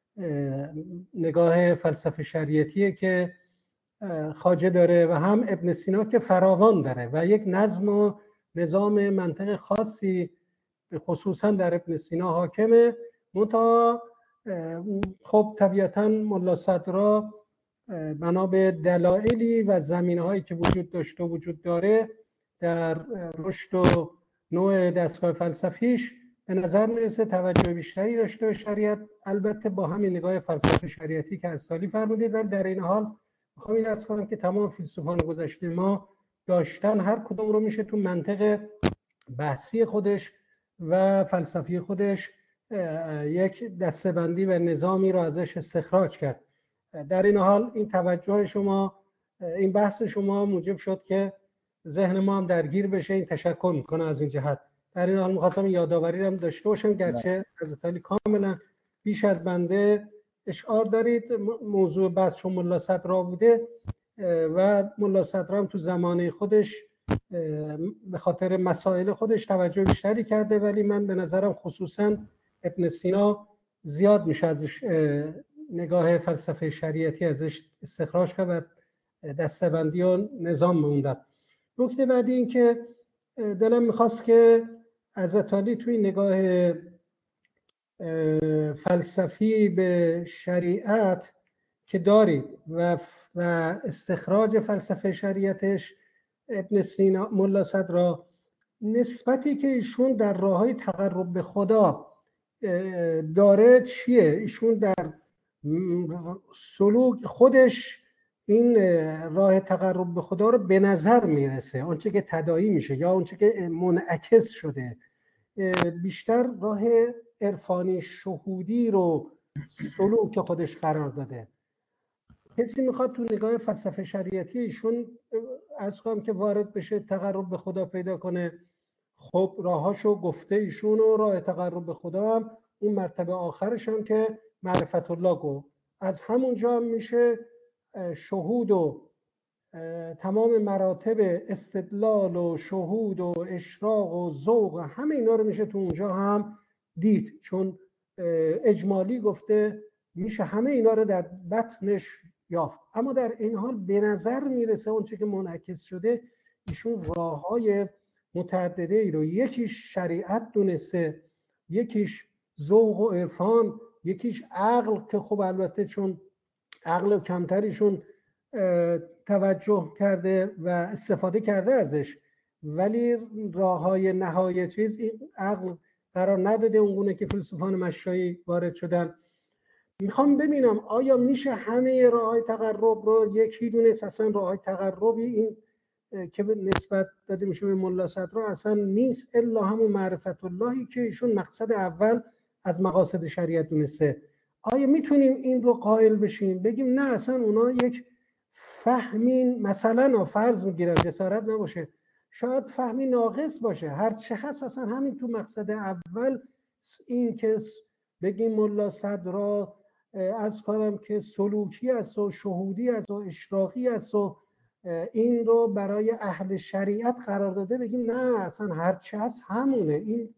نگاه فلسفه شریعتیه که خواجه داره و هم ابن سینا که فراوان داره و یک نظم و نظام منطق خاصی خصوصا در ابن سینا حاکمه. منتها خب طبیعتاً ملا صدرا بنا به دلایلی و زمینه‌هایی که وجود داشته و وجود داره در رشد و نوع دستگاه فلسفیش به نظر میرسه توجه بیشتری داشته به شریعت، البته با همین نگاه فلسفه شریعتی که از سالی فرمودید. ولی در این حال میخوام این عرض کنم که تمام فیلسوفان گذشته ما داشتن، هر کدوم رو میشه تو منطق بحثی خودش و فلسفی خودش یک دسته‌بندی و نظامی رو ازش استخراج کرد. در این حال این توجه شما، این بحث شما موجب شد که ذهن ما هم درگیر بشه. این تشکر میکنه از این جهت. در این حال می‌خواستم یادآوری هم داشته باشم، گرچه حضرت علی کاملا بیش از بنده اشعار دارید. موضوع بحث شما ملا صدرا بوده و ملا صدرا هم تو زمانه خودش به خاطر مسائل خودش توجه بیشتری کرده، ولی من به نظرم خصوصا ابن سینا زیاد میشه ازش نگاه فلسفه شریعتی ازش استخراج کرد و دسته‌بندی و نظام موندن. نکته بعدی این که دلم میخواست که حضرت علی توی نگاه فلسفی به شریعت که دارید و استخراج فلسفه شریعتش ابن سینا ملا صدرا، نسبتی که ایشون در راههای تقرب به خدا داره چیه؟ ایشون در سلوک خودش این راه تقرب به خدا رو به نظر میرسه، آنچه که تداعی میشه یا آنچه که منعکس شده، بیشتر راه عرفانی شهودی رو سلوک خودش قرار داده. کسی میخواد تو نگاه فلسفه شریعتی ایشون از کنم که وارد بشه تقرب به خدا پیدا کنه، خب راهاشو گفته ایشون، و راه تقرب به خدا هم اون مرتبه آخرش هم که معرفت الله گفت. از همونجا میشه شهود و تمام مراتب استدلال و شهود و اشراق و ذوق همه اینا رو میشه تو اونجا هم دید، چون اجمالی گفته میشه همه اینا رو در بطنش یافت. اما در این حال به نظر میرسه اون چیزی که منعکس شده ایشون راههای متعدده ای رو، یکیش شریعت دونسته، یکیش ذوق و عرفان، یکیش عقل که خب البته چون عقل کمتریشون توجه کرده و استفاده کرده ازش، ولی راههای نهایی چیز عقل قرار نداده اونگونه که فیلسوفان مشایی وارد شدن. میخوام ببینم آیا میشه همه راههای تقرب رو یکی دونست؟ اصلا راههای تقربی این که نسبت داده میشه به ملا صدرا اصلا نیست الا همون معرفت اللهی که ایشون مقصد اول از مقاصد شریعت دونسته. آیا میتونیم این رو قائل بشیم بگیم نه اصلا اونا یک فهمین مثلا فرض میگیرن، جسارت نباشه، شاید فهمی ناقص باشه، هر چه هست اصلا همین تو مقصد اول این که بگیم ملا صدرا از کنم که سلوکی است و شهودی است و اشراقی است و این رو برای اهل شریعت قرار داده، بگیم نه اصلا هر چه هست همونه. این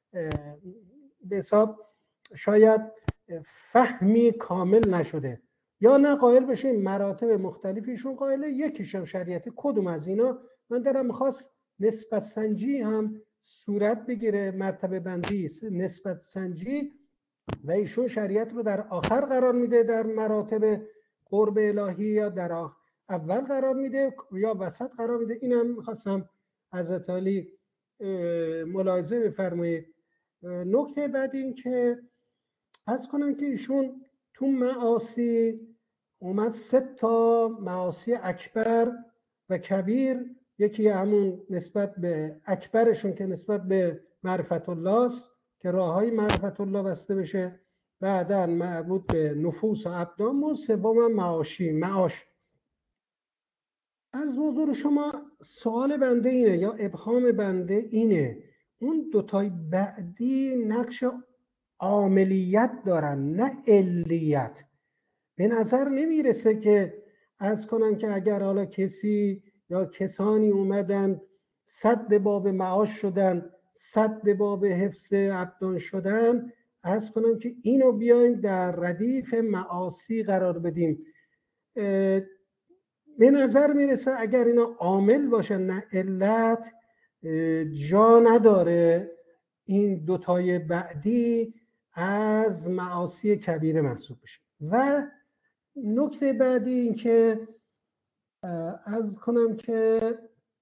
به حساب شاید فهمی کامل نشده. یا نه قائل بشیم مراتب مختلفیشون قائله، یکیشم شریعت. کدوم از اینا؟ من دارم میخواست نسبت سنجی هم صورت بگیره، مرتبه بندی نسبت سنجی، و ایشون شریعت رو در آخر قرار میده در مراتب قرب الهی، یا در اول قرار میده یا وسط قرار میده. اینم میخواستم حضرت علی ملاحظه بفرمایید. نکته بعد این که از کنم که ایشون تو معاصی اومد 3 تا معاصی اکبر و کبیر، یکی همون نسبت به اکبرشون که نسبت به معرفت الله است که راههای معرفت الله بسته بشه، بعداً مربوط به نفوس و ابدان، و سوم معاش. از حضور شما سوال بنده اینه یا ابهام بنده اینه، اون 2 تای بعدی نقش عاملیت دارن نه علیت. به نظر نمیرسه که از کنن که اگر حالا کسی یا کسانی اومدن سد باب معاش شدن، سد باب حفظ ابدان شدن، از کنن که اینو بیایم در ردیف معاصی قرار بدیم. به نظر میرسه اگر اینا عامل باشن نه علت، جا نداره این 2 تای بعدی از معاصی کبیره محسوب بشه. و نکته بعدی این که از کنم که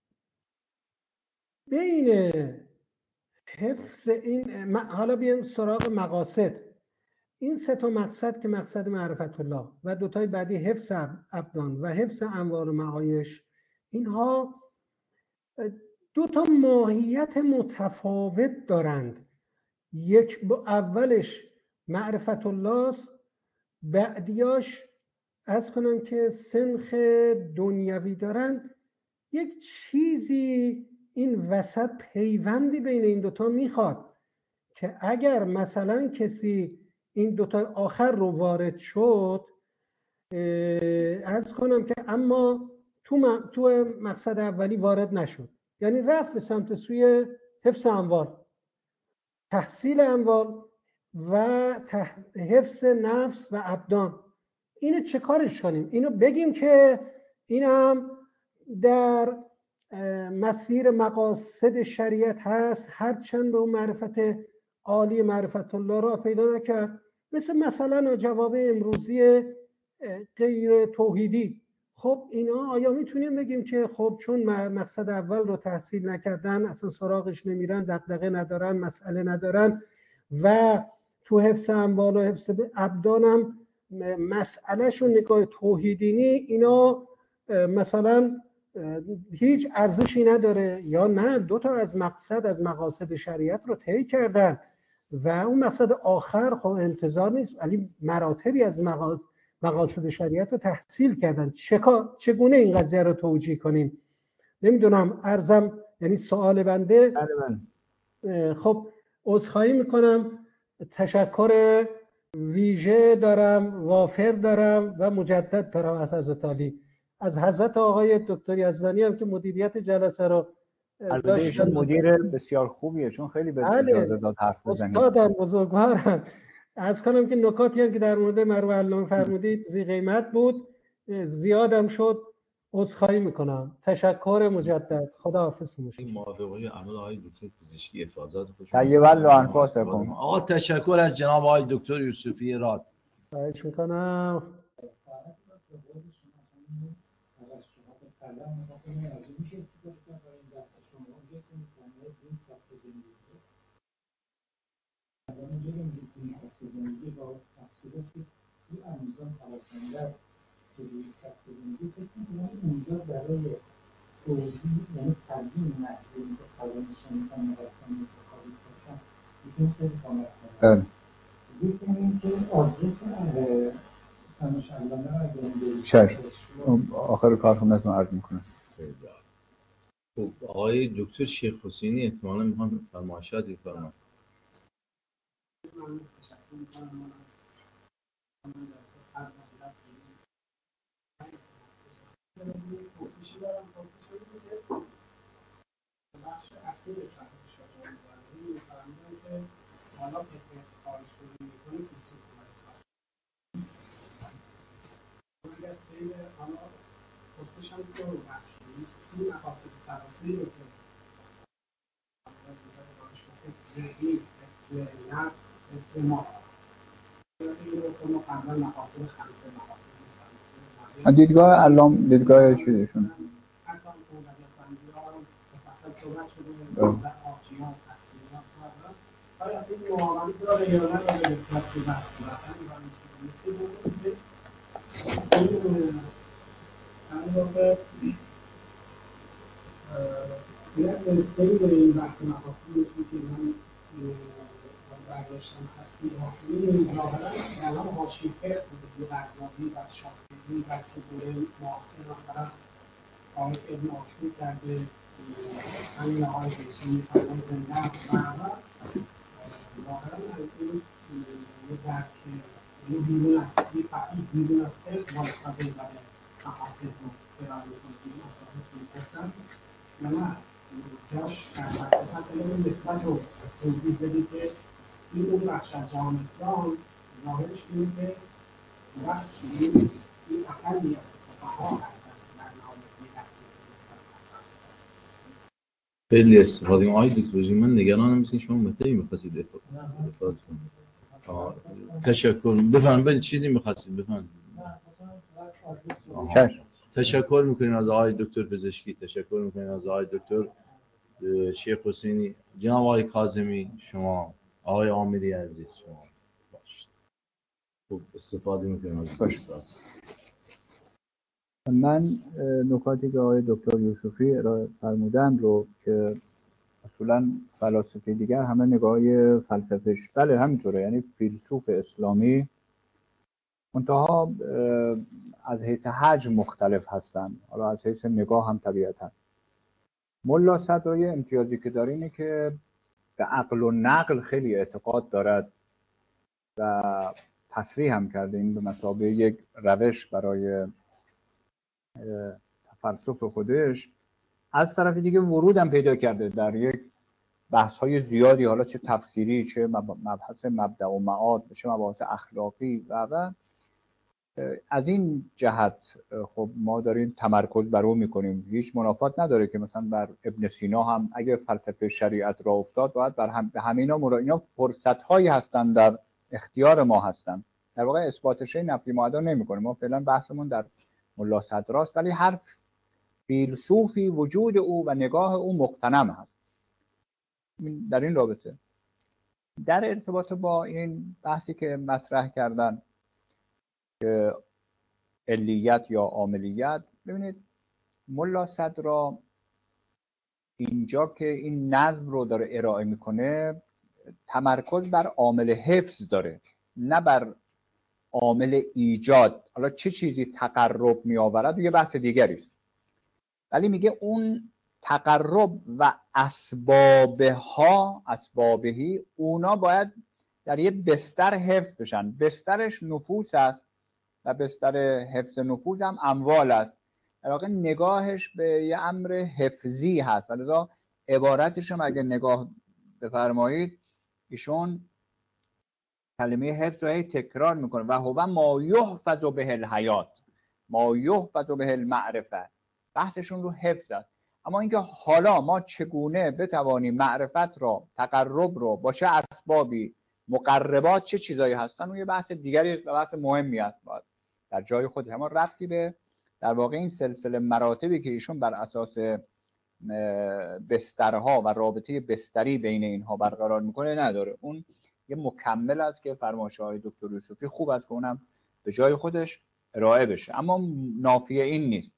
بین حفظ این حالا بیایم سراغ مقاصد، این 3 تا مقصد که مقصد معرفت الله و 2 تای بعدی حفظ ابدان و حفظ انوار و معایش، اینها 2 تا ماهیت متفاوت دارند. یک اولش معرفت الله است، بعدیاش از کنم که سنخ دنیوی دارن. یک چیزی این وسط پیوندی بین این 2 تا میخواد که اگر مثلا کسی این 2 تا آخر رو وارد شد، از کنم که اما تو مقصد اولی وارد نشد، یعنی رفت به سمت سوی حفظ انوار، تحصیل انوار و حفظ نفس و ابدان، اینو چه کارش کنیم؟ اینو بگیم که این هم در مسیر مقاصد شریعت هست، هرچند به معرفت عالی معرفت الله را پیدا نکرد، مثلا جواب امروزی غیر توحیدی. خب اینا آیا میتونیم بگیم که خب چون مقصد اول رو تحصیل نکردن، اصلا سراغش نمیرن، دغدغه ندارن، مسئله ندارن، و تو حفظ اموال و حفظ ابدانم مسئلهشون نگاه توحیدینی، اینا مثلا هیچ ارزشی نداره؟ یا نه 2 تا از مقاصد شریعت رو طی کردن و اون مقصد آخر خب انتظار نیست، ولی مراتبی از مقاصد شریعت رو تحصیل کردن. چگونه این قضیه رو توجیه کنیم؟ نمیدونم، عرضم یعنی سوال بنده. خب عذرخواهی میکنم، تشکر ویژه دارم، وافر دارم و مجدد دارم از حضرت علی، از حضرت آقای دکتر یزدانی هم که مدیریت جلسه رو داشتن. مدیر بسیار خوبیه، چون خیلی به اجازه داد حرف بزنید. استادم بزرگوارم. از کنم که نکاتی هم که در مورد مرحوم علامه فرمودید ذی قیمت بود، زیادم شد، عذرخواهی میکنم. تشکر مجدد. خداحافظ. این موافقه عمل آقای دکتر پزشکی افاضات خوش طیبا و انفاسکم. آقا تشکر از جناب آقای دکتر یوسفی راد. خواهش میکنم. آخر کار خدمتتون عرض میکنم. خب آقای دکتر شیخ حسینی احتمالاً میخوان فرمایشات بفرمایند. دیدگاه علام دیدگاه چیزشون برگشتن هستی آخری ظاهرا الان حاشیه فقه بود غزالی و شافعی و تو دوره معاصر مثلا آقای ابن عاشور کرده، همین آقای بیسون می‌فرمان زنده و ظاهرا این یه درک یعنی بیرون از یه فقیه بیرون از فقه واسطه برای مقاصد رو ارائه می‌کنه که این مسائل که گفتم نه جاش در فلسفه علم نسبت رو توضیح بدید که این اون بخش از جهان اسلام ظاهرش اینه که وقتی این اقلی از فقها هستن در نهایت خیلی استفاده این آقای دکتر من نگرانم مثل شما مطلبی می‌خواستید افاض کنید. تشکر بفرمایید چیزی می‌خواستید بفرمایید. تشکر می‌کنیم از آقای دکتر پزشکی، تشکر می‌کنیم از آقای دکتر شیخ حسینی، جناب آقای کاظمی، شما آقای عاملی عزیز شما باشید. خوب استفاده می‌کنیم از دوستان. من نکاتی که آقای دکتر یوسفی ارائه فرمودن رو که اصولاً فلاسفه دیگر همه نگاه فلسفه‌اش بله همینطوره، یعنی فیلسوف اسلامی منتها از حیث حجم مختلف هستن، حالا از حیث نگاه هم طبیعتاً. ملا صدرایی امتیازی که داره اینه که به عقل و نقل خیلی اعتقاد دارد و تصریح هم کرده این به مثابه یک روش برای تفلسف خودش. از طرف دیگه ورود هم پیدا کرده در یک بحث‌های زیادی، حالا چه تفسیری، چه مبحث مبدأ و معاد، چه مباحث اخلاقی و از این جهت خب ما داریم تمرکز بر اون میکنیم. هیچ منافات نداره که مثلا بر ابن سینا هم اگه فلسفه شریعت را افتاد باید به همینا اینا فرصت‌هایی هستن در اختیار ما هستن. در واقع اثبات شیء نفی معدا نمی‌کنیم. ما فعلا بحثمون در ملا صدراست، ولی هر فیلسوفی وجود او و نگاه او مغتنم هست. در این رابطه در ارتباط با این بحثی که مطرح کردن که علیت یا عاملیت، ببینید ملا صدرا اینجا که این نظم رو داره ارائه میکنه تمرکز بر عامل حفظ داره، نه بر عامل ایجاد. حالا چه چیزی تقرب می آورد یه بحث دیگری است، ولی میگه اون تقرب و اسبابهی اونا باید در یه بستر حفظ بشن. بسترش نفوس است و بستر حفظ نفوس هم اموال است. در واقع نگاهش به یه امر حفظی هست. لذا عبارتش هم اگه نگاه بفرمایید ایشون کلمه حفظ رو تکرار میکنه و هو ما یحفظ به الحیات، ما یحفظ به المعرفت. بحثشون رو حفظ است. اما اینکه حالا ما چگونه بتوانیم معرفت را، تقرب رو با چه اسبابی، مقربات چه چیزایی هستن، اون یه بحث دیگری و بحث مهمی است، باید در جای خودش. اما ربطی به در واقع این سلسله مراتبی که ایشون بر اساس بسترها و رابطه بستری بین اینها برقرار میکنه نداره. اون یه مکمل است که فرمایش های دکتر یوسفی خوب است که اونم به جای خودش ارائه بشه، اما نافی این نیست.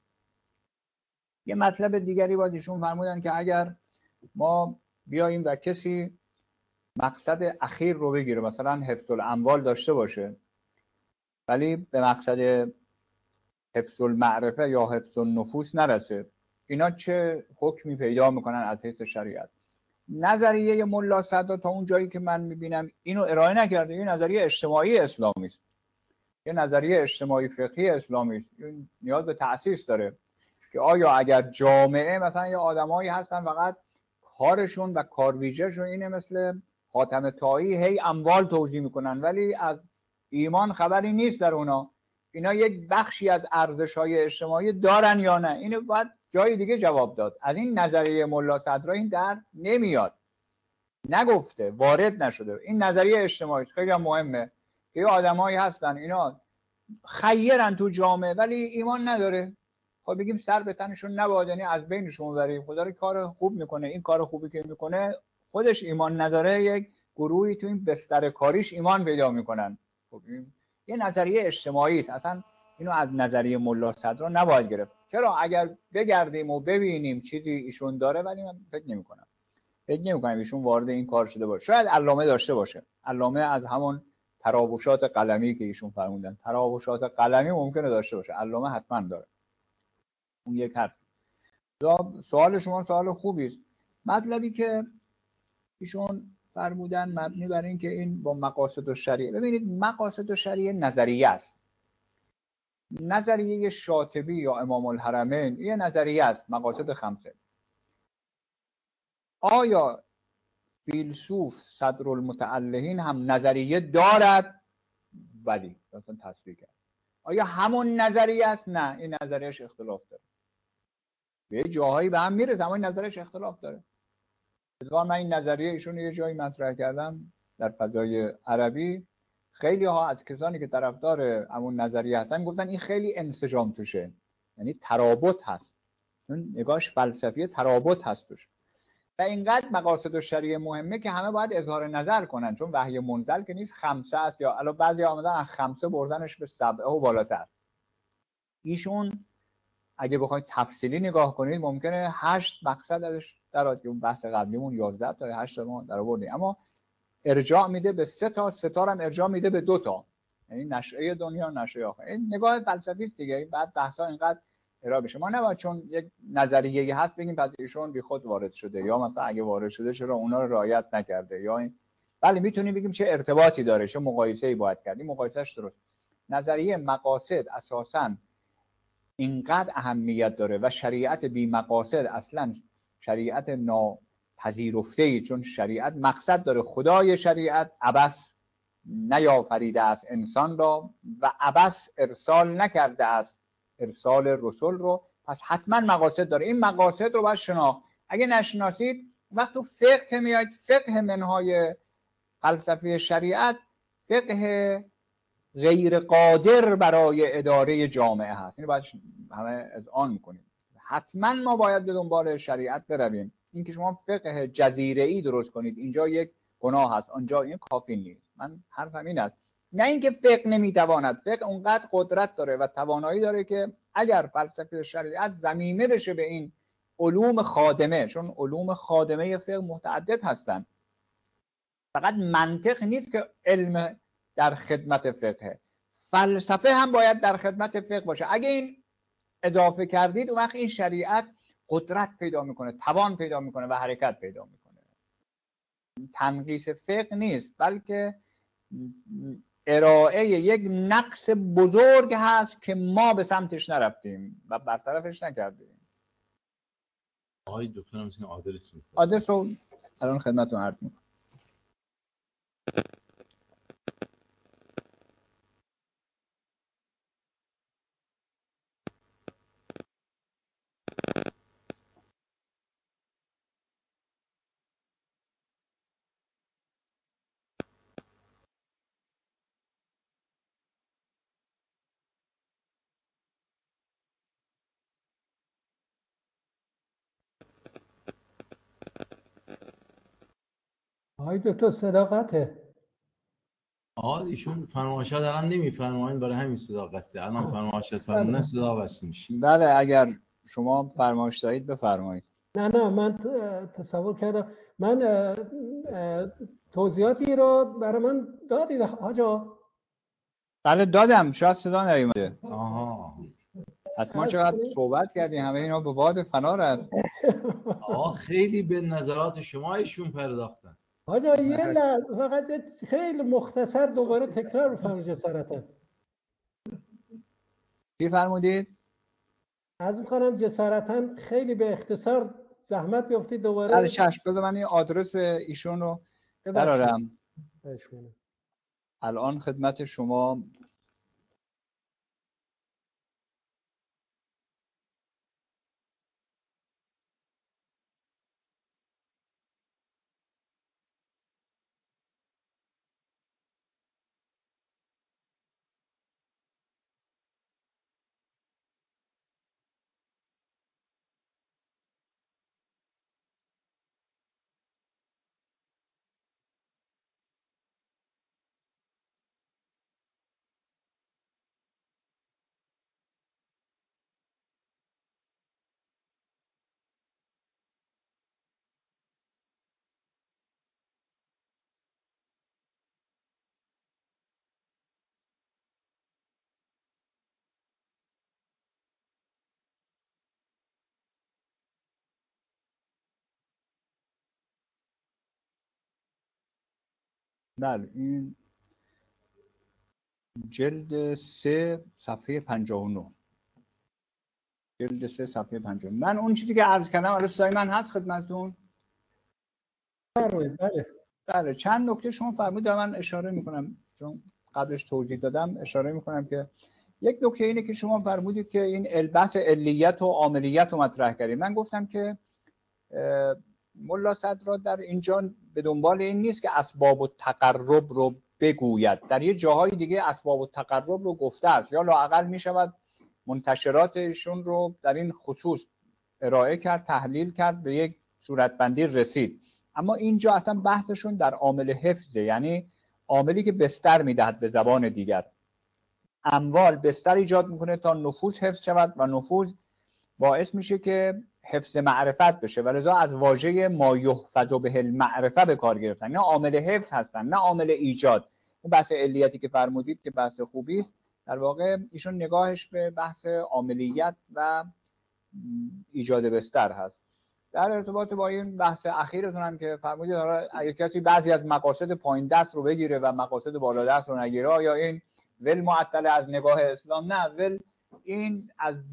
یه مطلب دیگری باز ایشون فرمودن که اگر ما بیاییم و کسی مقصد اخیر رو بگیره، مثلا حفظ الاموال داشته باشه ولی به مقصد حفظ المعرفه یا حفظ النفوس نرسه، اینا چه حکمی پیدا میکنن از حیث شریعت؟ نظریه ملا صدرا تا اون جایی که من میبینم اینو ارائه نکرده. این نظریه اجتماعی اسلامی است، یه نظریه اجتماعی فقهی اسلامی است. این نیاز به تأسیس داره که آیا اگر جامعه مثلا یه آدمایی هستن فقط کارشون و کارویژه‌شون اینه مثل حاتم طایی هی اموال توزیع میکنن ولی از ایمان خبری نیست در اونا، اینا یک بخشی از ارزش‌های اجتماعی دارن یا نه؟ اینو باید جای دیگه جواب داد. از این نظریه ملا صدرا این در نمیاد، نگفته، وارد نشده. این نظریه اجتماعی خیلی هم مهمه که یه آدمایی هستن اینا خیرن تو جامعه ولی ایمان نداره، خب بگیم سر به تنشون نباید، یعنی از بینشون ببریم. خدا رو کار خوب میکنه، این کار خوبی که میکنه خودش ایمان نداره، یک گروهی تو این بستر کاریش ایمان پیدا میکنن. خب این یه نظریه اجتماعی است، اصلا اینو از نظریه ملا صدرا نباید گرفت. چرا؟ اگر بگردیم و ببینیم چیزی ایشون داره، ولی من فکر نمیکنم ایشون وارد این کار شده باشه. شاید علامه داشته باشه، علامه از همون تراوشات قلمی که ایشون فرمودن، تراوشات قلمی ممکنه داشته باشه، علامه حتما داره. اون یک حرف. سوال شما سوال خوبی است. مطلبی که ایشون فرمودن مبنی بر این که این با مقاصد الشریعه، ببینید مقاصد الشریعه نظریه است. نظریه شاطبی یا امام الحرمین یه نظریه است، مقاصد خمسه. آیا فیلسوف صدرالمتعلهین هم نظریه دارد؟ بلی، مثلا تصریح کرد. آیا همون نظریه است؟ نه، این نظریهش اختلاف داره. به جاهایی به هم میرسه اما این نظریهش اختلاف داره. من این نظریه ایشون یه جایی مطرح کردم در فضای عربی، خیلی ها از کسانی که طرفدار همون نظریه هستن گفتن این خیلی انسجام توشه، یعنی ترابط هست، اون نگاهش فلسفی ترابط هست توش. و اینقدر مقاصد الشریعه مهمه که همه باید اظهار نظر کنن، چون وحی منزل که نیست، خمسه است، یا الان بعضی آمدن از خمسه بردنش به سبعه و بالاتر. ایشون اگه بخواید تفصیلی نگاه کنید ممکنه 8 مقصد ازش درآد، که اون بحث قبلیمون 11 تا 8 تا ما درآوردیم، اما ارجاع میده به 3 تا، 3 تا هم ارجاع میده به 2 تا، یعنی نشأه دنیا و نشأه آخرت. این نگاه فلسفی است دیگه. بعد بحثا اینقدر ارائه بشه، ما نباید چون یک نظریه‌ای هست بگیم پس ایشون بیخود وارد شده، یا مثلا اگه وارد شده چرا اونا رو رعایت نکرده، یا این. بله میتونیم بگیم چه ارتباطی داره، چه مقایسه‌ای باید کرد. این مقایسهش درست. نظریه مقاصد اساساً اینقدر اهمیت داره و شریعت بی مقاصد اصلا شریعت ناپذیرفته‌ای، چون شریعت مقصد داره. خدای شریعت عبث نیافریده است انسان را و عبث ارسال نکرده است ارسال رسول رو، پس حتما مقاصد داره. این مقاصد رو باید شناخت. اگه نشناسید وقت تو فقه میاد، فقه منهای فلسفی شریعت فقه غیر قادر برای اداره جامعه هست. اینو باید همه اذعان میکنیم. حتما ما باید به دنبال شریعت برویم. این که شما فقه جزیره‌ای درست کنید اینجا یک گناه هست، آنجا این کافی نیست. من حرفم این است، نه اینکه فقه نمیتواند، فقه اونقدر قدرت داره و توانایی داره که اگر فلسفه شریعت ضمیمه بشه به این علوم خادمه، چون علوم خادمه فقه متعدد هستن، فقط منطق نیست که علم در خدمت فقه، فلسفه هم باید در خدمت فقه باشه. اگه این اضافه کردید اون وقت این شریعت قدرت پیدا میکنه، توان پیدا میکنه و حرکت پیدا میکنه. تنقیص فقه نیست، بلکه ارائه یک نقص بزرگ هست که ما به سمتش نرفتیم و برطرفش نکردیم. آقای دکتر هم میتونیم آدرس میکنیم. آدرس رو الان خدمتتون عرض میکنم. آقای دکتر صداقته. ایشون فرمایشات دارن نمیفرمایین، برای همین صداقته. الان فرمایشات فرمونه صدا بس میشه. بله اگر شما فرمایش دارید بفرمایید. نه من تصور کردم من توضیحاتی رو برای من دادید آجا. بله دادم، شاید صدا نیومده. آها. از ما چقدر صحبت کردیم، همه اینا به باد فنا رفت. خیلی به نظرات شما ایشون پرداختن. آجا یه لحظه فقط خیلی مختصر دوباره تکرار بفرمایید جسارتا. چی فرمودید؟ عرض می‌کنم جسارتا خیلی به اختصار زحمت بیفتید دوباره. بله چشم، بذار من این آدرس ایشون رو درارم. الان خدمت شما بله این جلد 3 صفحه 59. جلد 3 صفحه 59. من اون چیزی که عرض کردم الان سای من هست خدمتتون. بله چند نکته شما فرمودید من اشاره میکنم، چون قبلش توضیح دادم اشاره میکنم که یک نکته اینه که شما فرمودید که این بحث علیت و عاملیت رو مطرح کردید. من گفتم که ملا صدرا در اینجا به دنبال این نیست که اسباب و تقرب رو بگوید، در یه جاهای دیگه اسباب و تقرب رو گفته است، یا لااقل میشود منتشراتشون رو در این خصوص ارائه کرد، تحلیل کرد، به یک صورتبندی رسید. اما اینجا اصلا بحثشون در عامل حفظه، یعنی عاملی که بستر میدهد به زبان دیگر. اموال بستر ایجاد میکنه تا نفوذ حفظ شود و نفوذ باعث میشه که حفظ معرفت بشه و لذا از واژه ما یحفظ به المعرفه به کار گرفتن. نه عامل حفظ هستن، نه عامل ایجاد. اون بحث علیتی که فرمودید که بحث خوبی است، در واقع ایشون نگاهش به بحث عاملیت و ایجاد بستر هست. در ارتباط با این بحث اخیرتون هم که فرمودید اگه کسی بعضی از مقاصد پایین دست رو بگیره و مقاصد بالا دست رو نگیره، یا این ول معطل از نگاه اسلام، نه ول این از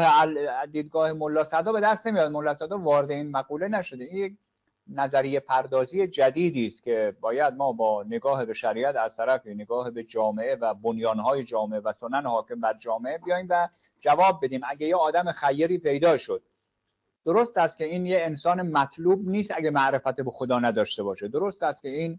دیدگاه ملا صدرا به دست نمیاد. ملا صدرا وارد این مقوله نشده. این یک نظریه پردازی جدیدی است که باید ما با نگاه به شریعت از طرف نگاه به جامعه و بنیانهای جامعه و سنن حاکم بر جامعه بیایم و جواب بدیم. اگه یه آدم خیری پیدا شد، درست است که این یه انسان مطلوب نیست اگه معرفت به خدا نداشته باشه، درست است که این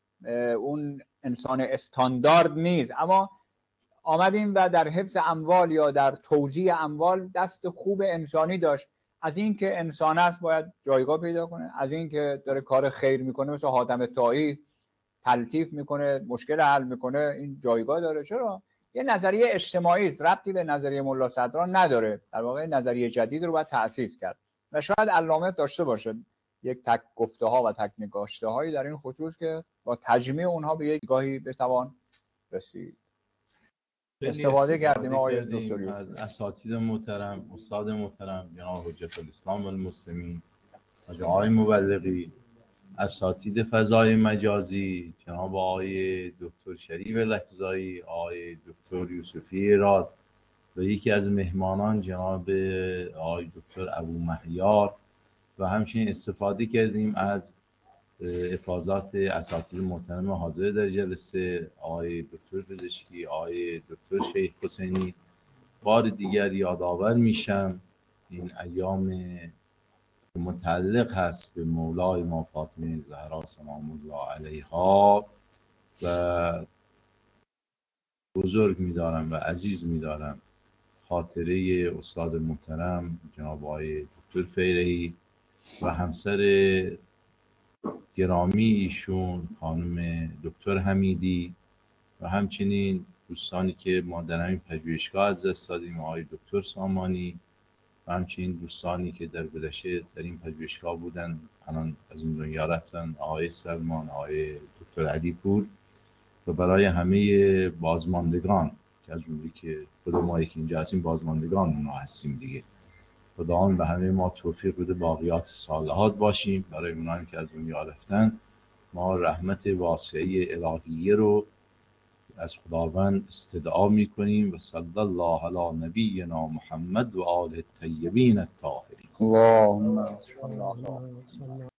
اون انسان استاندارد نیست، اما آمدیم و در حفظ اموال یا در توزیع اموال دست خوب انسانی داشت. از این که انسان است باید جایگاه پیدا کنه، از این که داره کار خیر میکنه مثل حاتم طایی تلطیف میکنه، مشکل حل میکنه، این جایگاه داره. چرا؟ یه نظریه اجتماعی است، ربطی به نظریه ملا صدرا نداره. در واقع نظریه جدید رو باید تأسیس کرد و شاید علامه داشته باشه یک تک گفته ها و تک نگاشته هایی در این خصوص که با تجمیع اونها به یک گاهی بتوان رسید. استفاده کردیم آقای دکتری از اساتید محترم، استاد محترم جناب حجت الاسلام والمسلمین آقای مبلغی، اساتید فضای مجازی جناب آقای دکتر شریف لکزایی، آقای دکتر یوسفی راد و یکی از مهمانان جناب آقای دکتر ابو مهیار، و همچنین استفاده کردیم از افاضات اساتید محترم حاضر در جلسه، آقای دکتر پزشکی، آقای دکتر شیخ حسینی. بار دیگر یادآور میشم این ایام متعلق هست به مولای ما فاطمه زهرا سلام الله علیها و بزرگ می‌دارم و عزیز می‌دارم خاطره استاد محترم جناب آقای دکتر فیرهی و همسر گرامی ایشون، خانم دکتر حمیدی و همچنین دوستانی که ما در همین پژوهشگاه از دست دادیم، آقای دکتر سامانی و همچنین دوستانی که در گذشته در این پژوهشگاه بودن الان از این دنیا رفتن، آقای سلمان، آقای دکتر علی پور، و برای همه بازماندگان که از جمله که خود ما که اینجا هستیم بازماندگان اونا هستیم دیگه، خداوند به همه ما توفیق بده باقیات صالحات باشیم. برای اونانی که از دنیا رفتن ما رحمت واسعه الهیه رو از خداوند استدعا میکنیم و صلی الله علی نبینا محمد و آل الطیبین الطاهرین. اللهم صل علی